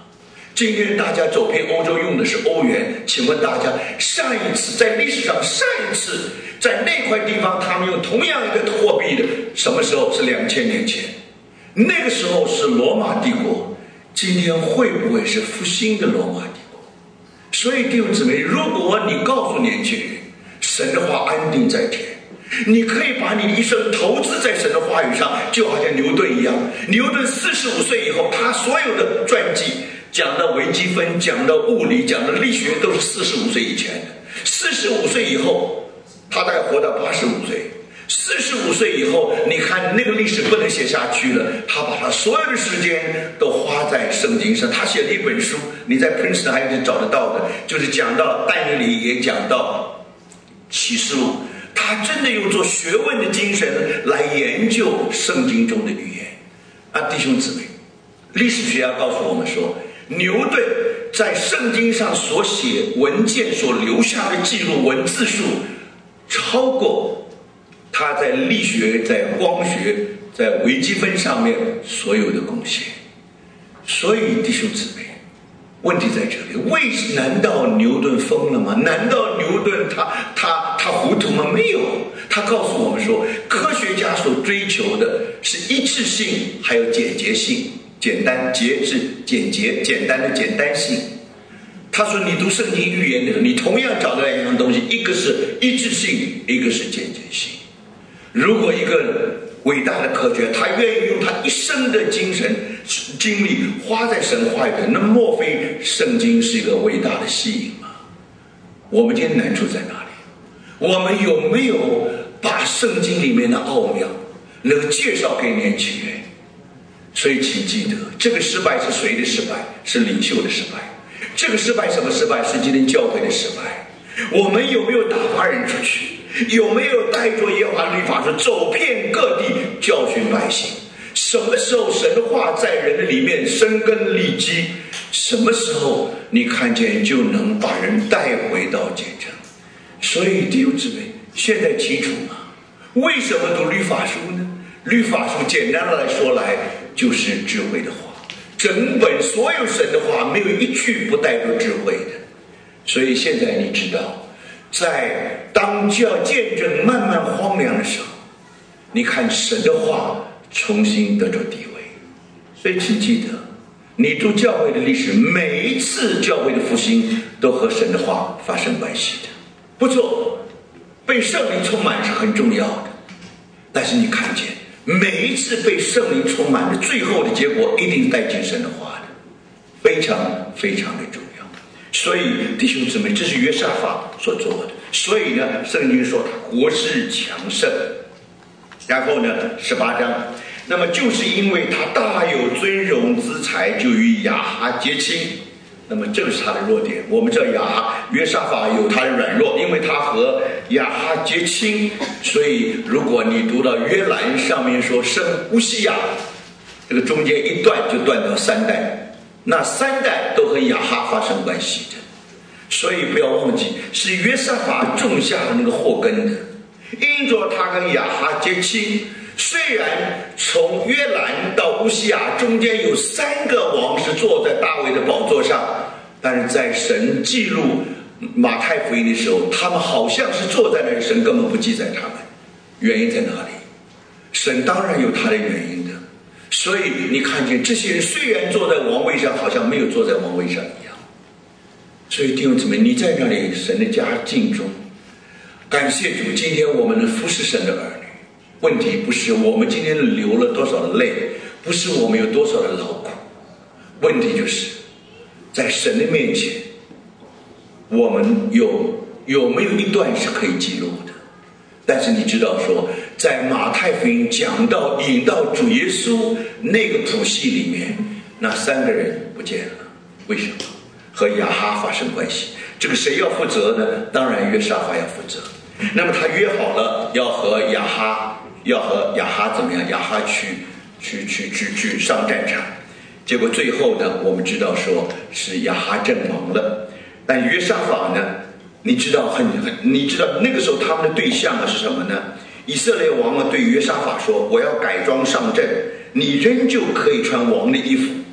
今天大家走遍欧洲用的是欧元，请问大家，上一次在历史上，上一次在那块地方他们用同样一个货币的，什么时候？是2000年前，那个时候是罗马帝国，今天会不会是复兴的罗马帝国？所以弟兄姊妹，如果你告诉年轻人，神的话安定在天，你可以把你的一生投资在神的话语上，就好像牛顿一样。牛顿45岁以后，他所有的传记讲到微积分，讲到物理，讲到力学，都是45岁以前的。45岁以后，他大概活到85岁。45岁以后，你看那个历史不能写下去了，他把他所有的时间都花在圣经上。他写了一本书，你在 Princeton 还是找得到的，就是讲到但以理，也讲到启示录。他真的用做学问的精神来研究圣经中的语言啊，弟兄姊妹，历史学家告诉我们说，牛顿在圣经上所写文件所留下的记录文字数，超过他在力学、在光学、在微积分上面所有的贡献。所以弟兄姊妹，问题在这里，难道牛顿疯了吗？难道牛顿他糊涂吗？没有，他告诉我们说，科学家所追求的是一致性，还有简洁性。简单，洁是简洁，简单的简单性。他说，你读圣经预言的时候，你同样找到两样东西，一个是一致性，一个是简洁性。如果一个伟大的科学家，他愿意用他一生的精神精力花在神话里，那莫非圣经是一个伟大的吸引吗？我们今天难处在哪里？我们有没有把圣经里面的奥妙能够介绍给年轻人？所以请记得，这个失败是谁的失败？是领袖的失败。这个失败什么失败？是今天教会的失败。我们有没有打发人出去？有没有带着耶和华律法书走遍各地教训百姓？什么时候神的话在人的里面生根立基？什么时候你看见就能把人带回到虔诚？所以弟兄姊妹，现在清楚吗？为什么读律法书呢？律法书简单的来说来，就是智慧的话。整本所有神的话，没有一句不带着智慧的。所以现在你知道，在当教见证慢慢荒凉的时候，你看神的话重新得着地位。所以请记得，你读教会的历史，每一次教会的复兴都和神的话发生关系的。不错，被圣灵充满是很重要的，但是你看见每一次被圣灵充满的最后的结果，一定带进神的话的，非常非常的重要。所以弟兄姊妹，这是约沙法所做的。所以呢，圣经说他国势强盛。然后呢，18章，那么就是因为他大有尊荣资财，就与亚哈结亲。那么这个是他的弱点。我们知道约沙法有他的软弱，因为他和亚哈结亲，所以如果你读到约兰上面说生乌西亚，这个中间一断就断到3代，那3代都和亚哈发生关系的。所以不要忘记，是约沙法种下了那个祸根的。因着他跟亚哈结亲，虽然从约兰到乌西亚中间有3个王是坐在大卫的宝座上，但是在神记录马太福音的时候，他们好像是坐在那里，神根本不记载他们。原因在哪里？神当然有他的原因的。所以你看见这些人虽然坐在王位上，好像没有坐在王位上一样。所以弟兄姊妹，你在那里神的家境中，感谢主，今天我们能服侍神的儿女。问题不是我们今天流了多少的泪，不是我们有多少的劳苦，问题就是在神的面前，我们有没有一段是可以记录的？但是你知道说，在马太福音讲到引到主耶稣那个谱系里面，那3个人不见了，为什么？和亚哈发生关系。这个谁要负责呢？当然约沙法要负责。那么他约好了要和亚哈怎么样？亚哈去上战场。结果最后呢，我们知道说是亚哈阵亡了。但约沙法呢，你知道那个时候他们的对象是什么呢？以色列王对约沙法说：“我要改装上阵，你仍旧可以穿王的衣服。”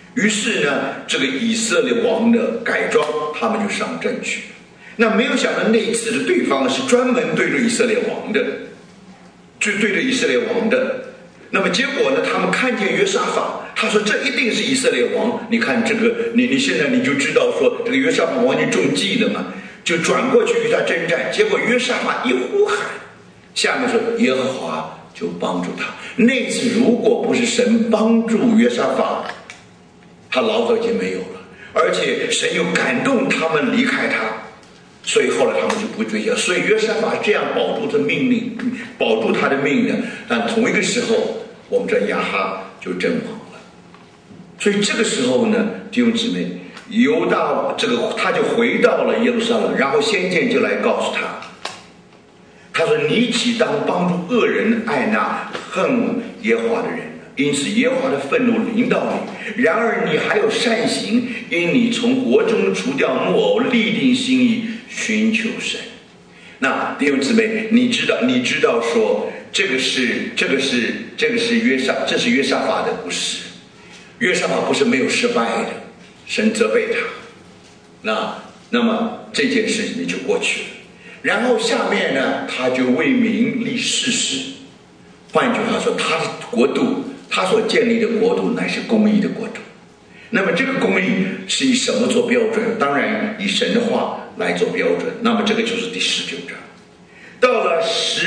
于是呢，这个以色列王的改装，他们就上阵去了。那没有想到那一次的对方是专门对着以色列王的，就对着以色列王的。那么结果呢，他们看见约沙法，他说这一定是以色列王。你看这个，你现在你就知道说这个约沙法王就中计了嘛，就转过去与他征战。结果约沙法一呼喊，下面说耶和华就帮助他。那次如果不是神帮助约沙法，他老早已经没有了，而且神又感动他们离开他，所以后来他们就不追求。所以约沙法这样保住他的命呢，但同一个时候，我们这亚哈就阵亡了。所以这个时候呢，弟兄姊妹，犹大他就回到了耶路撒冷，然后先见就来告诉他说：“你岂当帮助恶人，爱那恨耶和华的人？因此耶和华的愤怒临到你。然而你还有善行，因你从国中除掉木偶，立定心意，寻求神。”那弟兄姊妹，你知道说这是约沙法的故事。约沙法不是没有失败的，神责备他。那么这件事情就过去了。然后下面呢，他就为民立誓师。换句话说，他的国度，他所建立的国度乃是公义的国度。那么这个公义是以什么做标准？当然以神的话来做标准。那么这个就是第19章。到了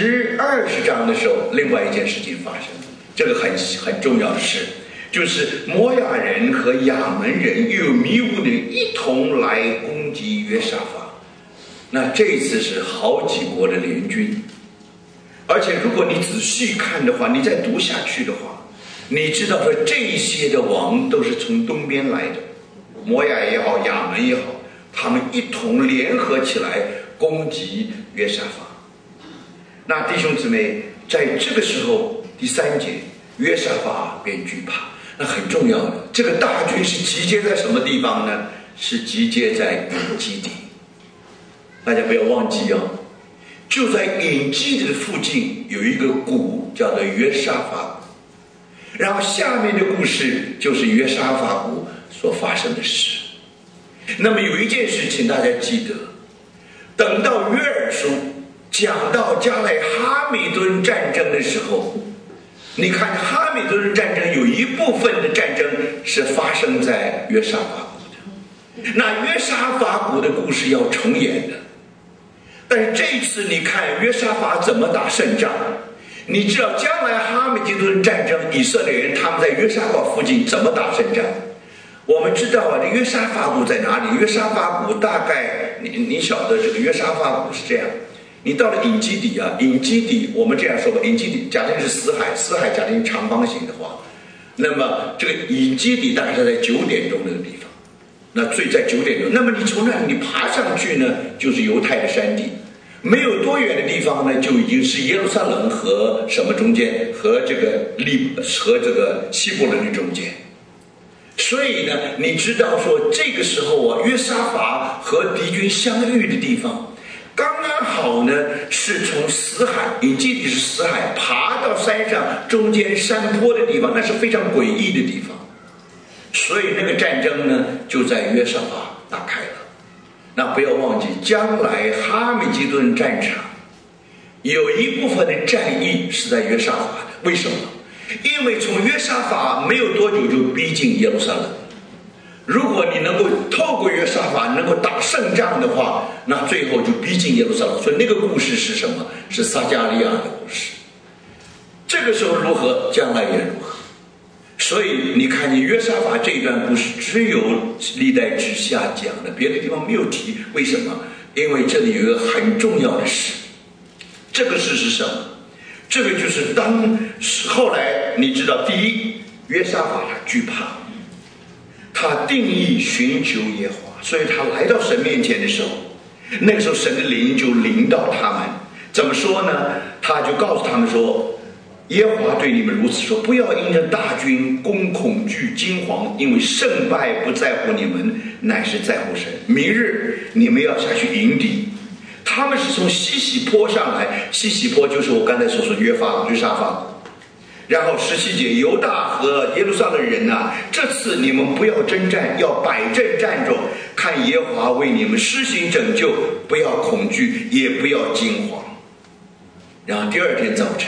20章的时候，另外一件事情发生，这个很重要的事，就是摩亚人和亚门人又有迷雾的人一同来攻击约沙法。那这次是好几国的联军，而且如果你仔细看的话，你再读下去的话，你知道说这些的王都是从东边来的，摩亚也好，亚门也好，他们一同联合起来攻击约沙法。那弟兄姊妹，在这个时候第3节，约沙法便惧怕。那很重要的，这个大军是集结在什么地方呢？是集结在隐基底。大家不要忘记就在隐基底的附近有一个谷叫做约沙法谷。然后下面的故事就是约沙法谷所发生的事。那么有一件事情大家记得，等到约珥书讲到将来哈米敦战争的时候，你看哈米敦战争有一部分的战争是发生在约沙法谷的。那约沙法谷的故事要重演的，但是这一次你看约沙法怎么打胜仗。你知道将来哈米基顿战争，以色列人他们在约沙法附近怎么打胜仗？我们知道这约沙法谷在哪里？约沙法谷大概你晓得这个约沙法谷是这样，你到了隐基底隐基底我们这样说吧，隐基底假定是死海，死海假定长方形的话，那么这个隐基底大概是在9点钟那个地方，那在9点钟，那么你从那里爬上去呢，就是犹太的山地。没有多远的地方呢，就已经是耶路撒冷和什么中间，和这个希伯伦的中间。所以呢，你知道说这个时候约沙法和敌军相遇的地方，刚刚好呢，是从死海，隐基底是死海，爬到山上中间山坡的地方，那是非常诡异的地方。所以那个战争呢，就在约沙法打开了。那不要忘记，将来哈米基顿战场有一部分的战役是在约沙法的。为什么？因为从约沙法没有多久就逼近耶路撒冷。如果你能够透过约沙法能够打胜仗的话，那最后就逼近耶路撒冷。所以那个故事是什么？是撒迦利亚的故事。这个时候如何，将来也如何。所以你看，你约沙法这一段故事只有历代志下讲的，别的地方没有提。为什么？因为这里有一个很重要的事。这个事是什么？这个就是后来你知道，第一，约沙法他惧怕，他定义寻求耶和华，所以他来到神面前的时候，那个时候神的灵就临到他们。怎么说呢？他就告诉他们说，耶和华对你们如此说，不要因着大军攻恐惧惊惶，因为胜败不在乎你们，乃是在乎神。明日你们要下去迎敌。他们是从西西坡上来，西西坡就是我刚才所说约沙法谷。 然后17节，犹大和耶路撒冷人啊，这次你们不要征战，要摆阵站着，看耶和华为你们施行拯救，不要恐惧，也不要惊慌。然后第二天早晨，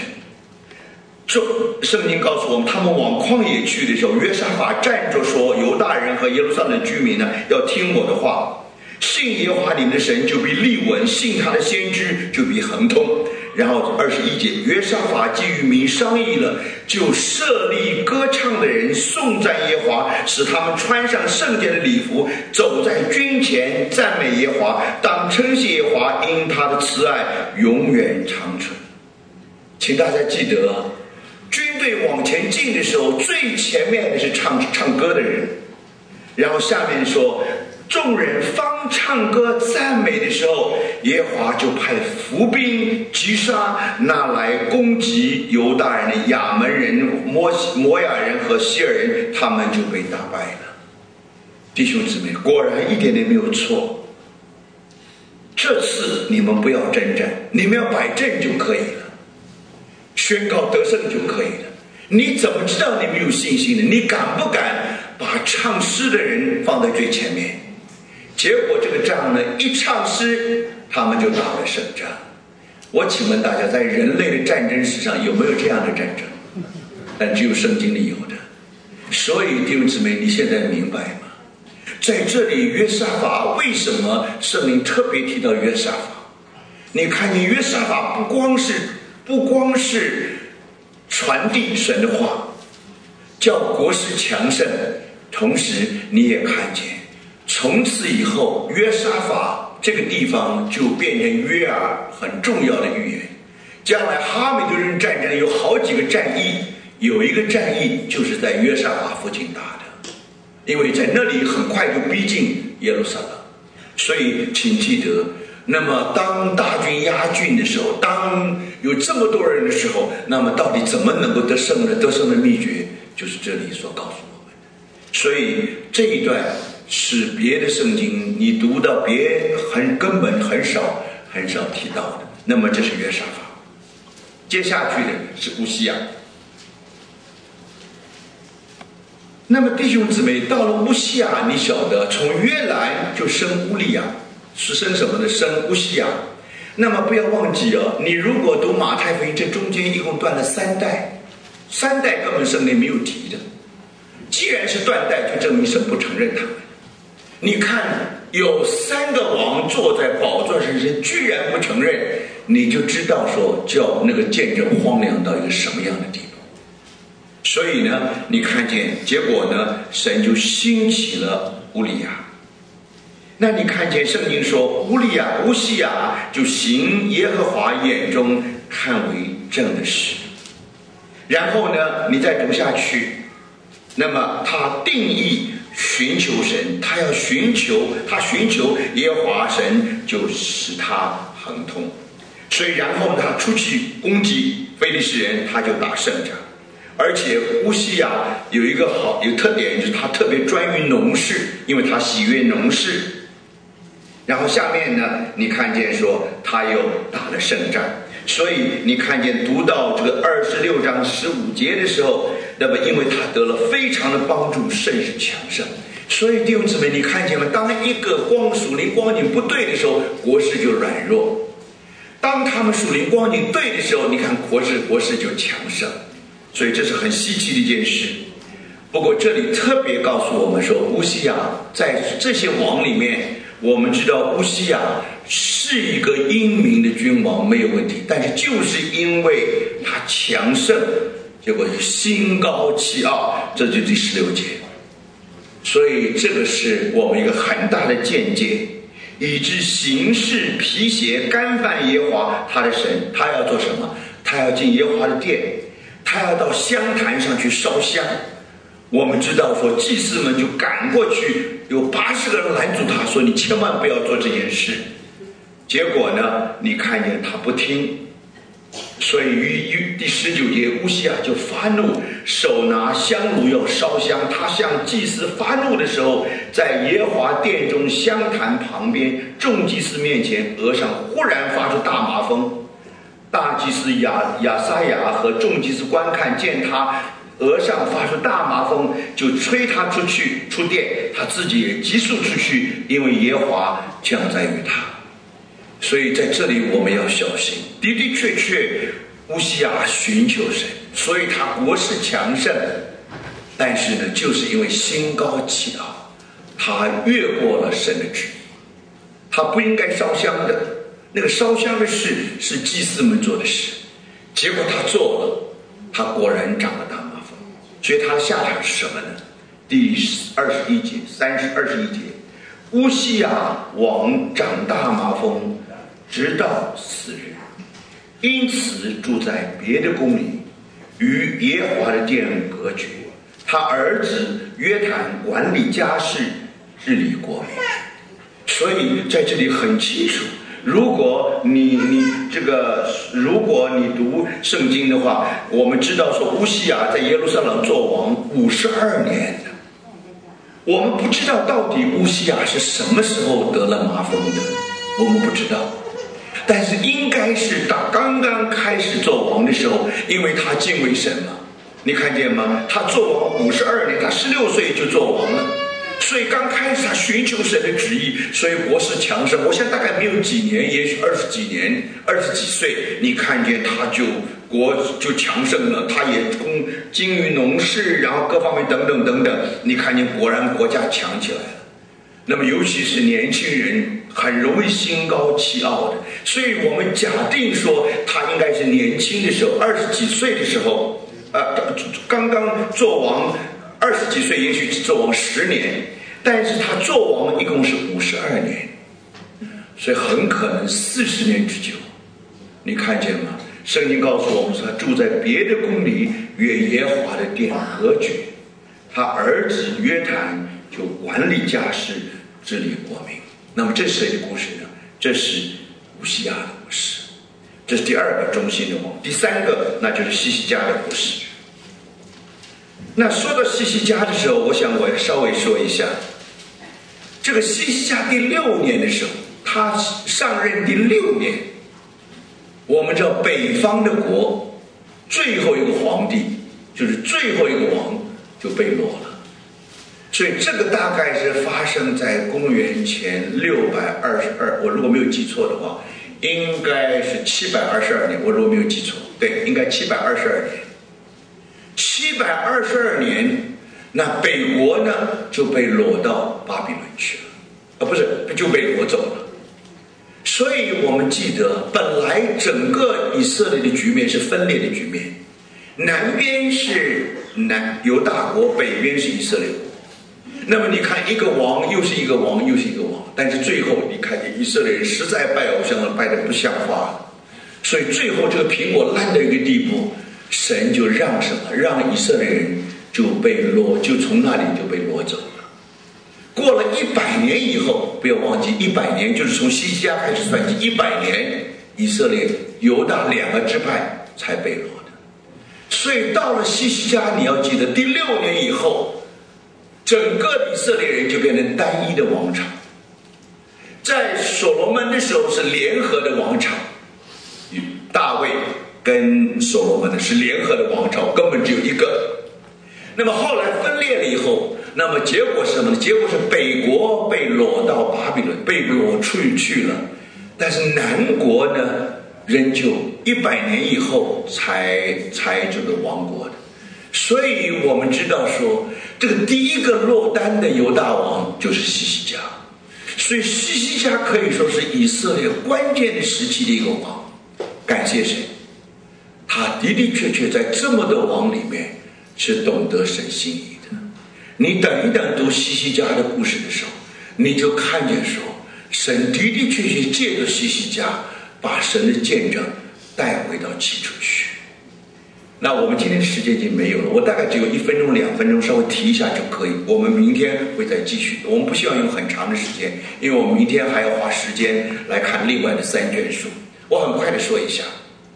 圣经告诉我们，他们往旷野去的时候，约沙法站着说，犹大人和耶路撒冷居民呢，要听我的话，信耶和华你们的神就必立稳，信他的先知就必亨通。然后21节，约沙法既与民商议了，就设立歌唱的人颂赞耶和华，使他们穿上圣洁的礼服，走在军前赞美耶和华，当称谢耶和华，因他的慈爱永远长存。请大家记得，军队往前进的时候，最前面的是唱歌的人，然后下面说，众人方唱歌赞美的时候，耶和华就派伏兵击杀那来攻击犹大人的亚门人、摩亚人和希尔人，他们就被打败了。弟兄姊妹，果然一点点没有错。这次你们不要征战，你们要摆阵就可以了，宣告得胜就可以了。你怎么知道你没有信心呢？你敢不敢把唱诗的人放在最前面？结果这个仗呢，一唱诗，他们就打了胜仗。我请问大家，在人类的战争史上有没有这样的战争？但只有圣经里有的。所以弟兄姊妹，你现在明白吗？在这里约沙法，为什么圣灵特别提到约沙法？你看见约沙法不光是传递神的话，叫国势强盛，同时你也看见从此以后，约沙法这个地方就变成约珥很重要的预言。将来哈米德人战争有好几个战役，有一个战役就是在约沙法附近打的，因为在那里很快就逼近耶路撒冷。所以请记得，那么当大军压境的时候，当有这么多人的时候，那么到底怎么能够得胜呢？得胜的秘诀就是这里所告诉我们的。所以这一段是别的圣经你读到根本很少提到的。那么这是约沙法，接下去的是乌西亚。那么弟兄姊妹，到了乌西亚，你晓得从约兰就生乌利亚，是生什么呢？生乌西亚。那么不要忘记啊，你如果读马太福音，这中间一共断了3代，3代根本圣经没有提的。既然是断代，就证明神不承认他们。你看有3个王坐在宝座上，神居然不承认，你就知道说叫那个见证荒凉到一个什么样的地步。所以呢，你看见结果呢，神就兴起了乌利亚。那你看见圣经说乌西亚就行耶和华眼中看为正的事。然后呢，你再读下去，那么他定义寻求神，他寻求耶和华神，就使他亨通。所以然后他出去攻击非利士人，他就打胜仗。而且乌西亚有一个特点，就是他特别专于农事，因为他喜悦农事。然后下面呢，你看见说他又打了胜仗。所以你看见读到这个26章15节的时候，那么因为他得了非常的帮助，甚是强盛。所以弟兄姊妹，你看见了，当一个属灵光景不对的时候，国势就软弱；当他们属灵光景对的时候，你看国势就强盛。所以这是很稀奇的一件事。不过这里特别告诉我们说，乌西亚在这些王里面，我们知道乌西亚是一个英明的君王，没有问题，但是就是因为他强盛，结果就心高气傲，这就第16节。所以这个是我们一个很大的见解，以致行事皮鞋，干犯耶和华他的神。他要做什么？他要进耶和华的殿，他要到香坛上去烧香。我们知道说，祭司们就赶过去，有80个人拦住他，说你千万不要做这件事。结果呢，你看见他不听，所以于第19节，乌西亚就发怒，手拿香炉要烧香。他向祭司发怒的时候，在耶和华殿中香坛旁边众祭司面前，额上忽然发出大麻风， 大祭司亚撒雅和众祭司观看，见他额上发出大麻风，就催他出去出殿，他自己也急速出去，因为耶和华将在于他。所以在这里我们要小心，的的确确乌西雅寻求神，所以他国势强盛，但是呢，就是因为心高气傲，他越过了神的旨意，他不应该烧香的，那个烧香的事是祭司们做的事，结果他做了，他果然长了大麻风。所以他的下场是什么呢？第21节21节，乌西雅王长大麻风，直到死日，因此住在别的宫里，与耶和华的殿隔绝。他儿子约坦管理家事，治理国民。所以在这里很清楚，如果你读圣经的话，我们知道说乌西雅在耶路撒冷做王52年的，我们不知道到底乌西雅是什么时候得了麻风的，我们不知道，但是应该是他刚刚开始做王的时候，因为他敬畏神嘛，你看见吗？他做王52年，他16岁就做王了，所以刚开始他寻求神的旨意，所以国势强盛。我想大概没有几年，也许20几年、20几岁，你看见他国就强盛了，他也精于农事，然后各方面等等等等，你看见果然国家强起来了。那么尤其是年轻人很容易心高气傲的，所以我们假定说他应该是年轻的时候，20几岁的时候，刚刚做王20几岁，也许只做王10年，但是他做王一共是52年，所以很可能40年之久。你看见吗？圣经告诉我们说，他住在别的宫里，与耶和华的殿隔绝。他儿子约坦就管理家事，治理国民。那么这是谁的故事呢？这是乌西雅的故事，这是第二个中心的王。第三个那就是西西家的故事。那说到西西家的时候，我想我要稍微说一下，这个西西家第6年的时候，他上任第6年，我们知道北方的国最后一个皇帝，就是最后一个王就被掳了，所以这个大概是发生在公元前622，我如果没有记错的话，应该是722年，我如果没有记错，对，应该722年。722年，那北国呢就被掳到巴比伦去了，不是，就被掳走了。所以我们记得，本来整个以色列的局面是分裂的局面，南边是犹大国，北边是以色列国。那么你看，一个王又是一个王，又是一个王，但是最后你看见以色列人实在拜偶像了，拜得不像话了，所以最后这个苹果烂到一个地步，神就让什么？让以色列人就从那里就被掳走了。过了100年以后，不要忘记100年就是从西西家开始算计，100年以色列犹大2个支派才被掳的。所以到了西西家，你要记得第6年以后，整个以色列人就变成单一的王朝。在所罗门的时候是联合的王朝，大卫跟所罗门的是联合的王朝，根本只有一个。那么后来分裂了以后，那么结果是什么呢？结果是北国被掳到巴比伦，被掳出去了，但是南国呢，仍旧100年以后才这个亡国的。所以我们知道说，这个第一个落单的犹大王就是西西家，所以西西家可以说是以色列关键的时期的一个王。感谢神，他的的确确在这么多王里面是懂得神心意的。你等一等读西西家的故事的时候，你就看见说，神的的确确借着西西家把神的见证带回到起初去。那我们今天的时间已经没有了，我大概只有1分钟2分钟稍微提一下就可以，我们明天会再继续。我们不希望用很长的时间，因为我们明天还要花时间来看另外的3卷书。我很快的说一下，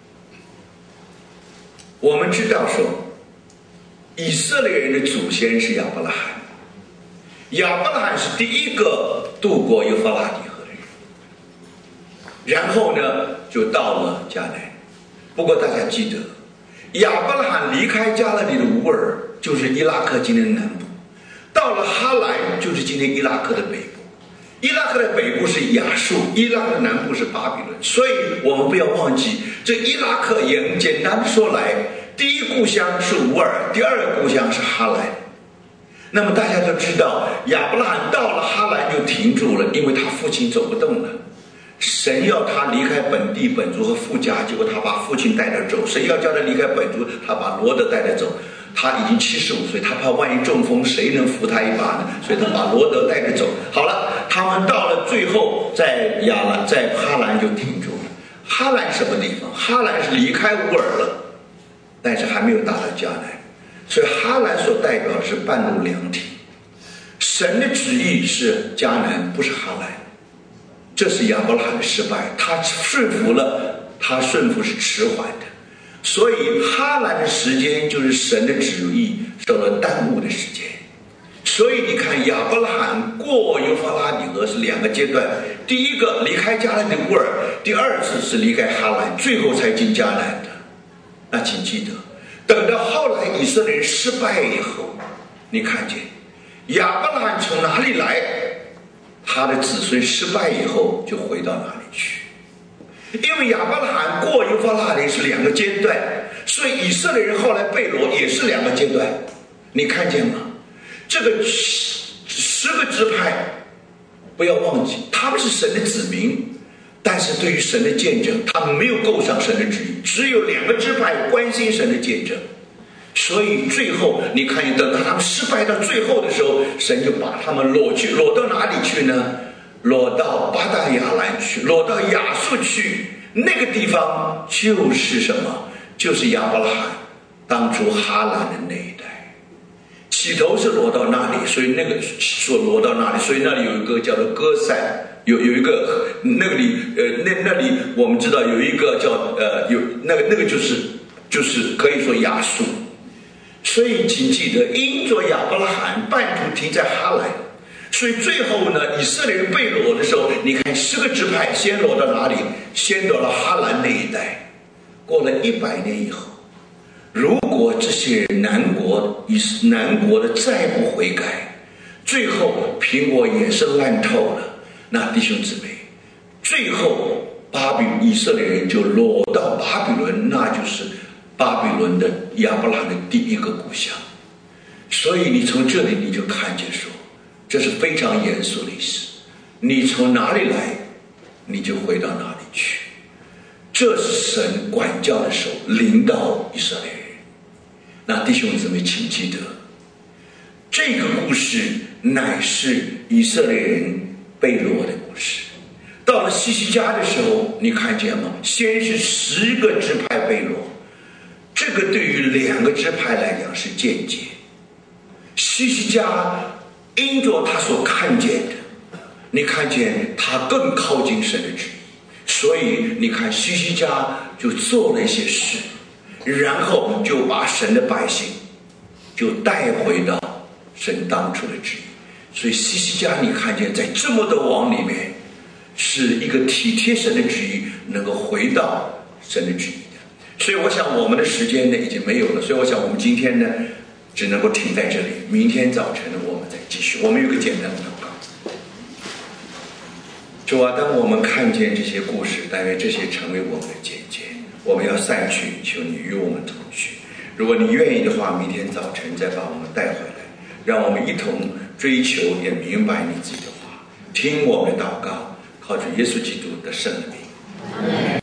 我们知道说以色列人的祖先是亚伯拉罕，亚伯拉罕是第一个渡过幼发拉底河的人，然后呢就到了迦南， 不过大家记得，亚伯拉罕离开加勒底的乌尔，就是伊拉克今天的南部，到了哈兰，就是今天伊拉克的北部。伊拉克的北部是亚述，伊拉克的南部是巴比伦。所以我们不要忘记，这伊拉克也简单的说来，第一故乡是乌尔，第二个故乡是哈兰。那么大家都知道，亚伯拉罕到了哈兰就停住了，因为他父亲走不动了。神要他离开本地本族和父家，结果他把父亲带着走。神要叫他离开本族，他把罗德带着走。他已经75岁，他怕万一中风，谁能扶他一把呢？所以他把罗德带着走。好了，他们到了最后，在哈兰就停住了。哈兰什么地方？哈兰是离开乌尔了，但是还没有达到迦南，所以哈兰所代表的是半路两体。神的旨意是迦南，不是哈兰。这是亚伯拉罕的失败，他顺服了，他顺服是迟缓的。所以哈兰的时间就是神的旨意受了耽误的时间。所以你看，亚伯拉罕过幼发拉底河是两个阶段，第一个离开迦南的乌尔，第二次是离开哈兰，最后才进迦南的。那请记得，等到后来以色列人失败以后，你看见亚伯拉罕从哪里来，他的子孙失败以后就回到哪里去。因为亚伯拉罕过幼发拉底是两个阶段，所以以色列人后来被掳也是两个阶段。你看见吗？这个10个支派，不要忘记，他们是神的子民，但是对于神的见证，他们没有够上神的旨意，只有2个支派关心神的见证。所以最后你看见，等到他们失败到最后的时候，神就把他们掳到哪里去呢？掳到巴旦亚兰去，掳到亚述去。那个地方就是什么？就是亚伯拉罕当初哈兰的那一带。起头是掳到那里，所以那个说掳到那里，所以那里有一个叫做歌散，有一个那里那里我们知道有一个叫有那个就是可以说亚述。所以请记得，因着亚伯拉罕半途停在哈兰，所以最后呢，以色列人被掳的时候，你看10个支派先掳到哪里？先到了哈兰那一带。过了100年以后，如果这些南国的再不悔改，最后苹果也是烂透了，那弟兄姊妹，最后以色列人就落到巴比伦，那就是巴比伦的亚伯拉罕的第一个故乡。所以你从这里你就看见说，这是非常严肃的历史。你从哪里来，你就回到哪里去。这是神管教的手领导以色列人。那弟兄姊妹，请记得，这个故事乃是以色列人被掳的故事。到了西西家的时候，你看见吗？先是10个支派被掳，这个对于2个支派来讲是间接。西西家因着他所看见的，你看见他更靠近神的旨意，所以你看西西家就做了一些事，然后就把神的百姓就带回到神当初的旨意。所以西西家你看见在这么多王里面，是一个体贴神的旨意，能够回到神的旨意的。所以我想我们的时间呢已经没有了，所以我想我们今天呢只能够停在这里，明天早晨呢我们再继续。我们有个简单的祷告。主啊，当我们看见这些故事，但愿这些成为我们的见解，我们要散去，求你与我们同去。如果你愿意的话，明天早晨再把我们带回来，让我们一同追求也明白你自己的话，听我们的祷告，靠着耶稣基督的圣名。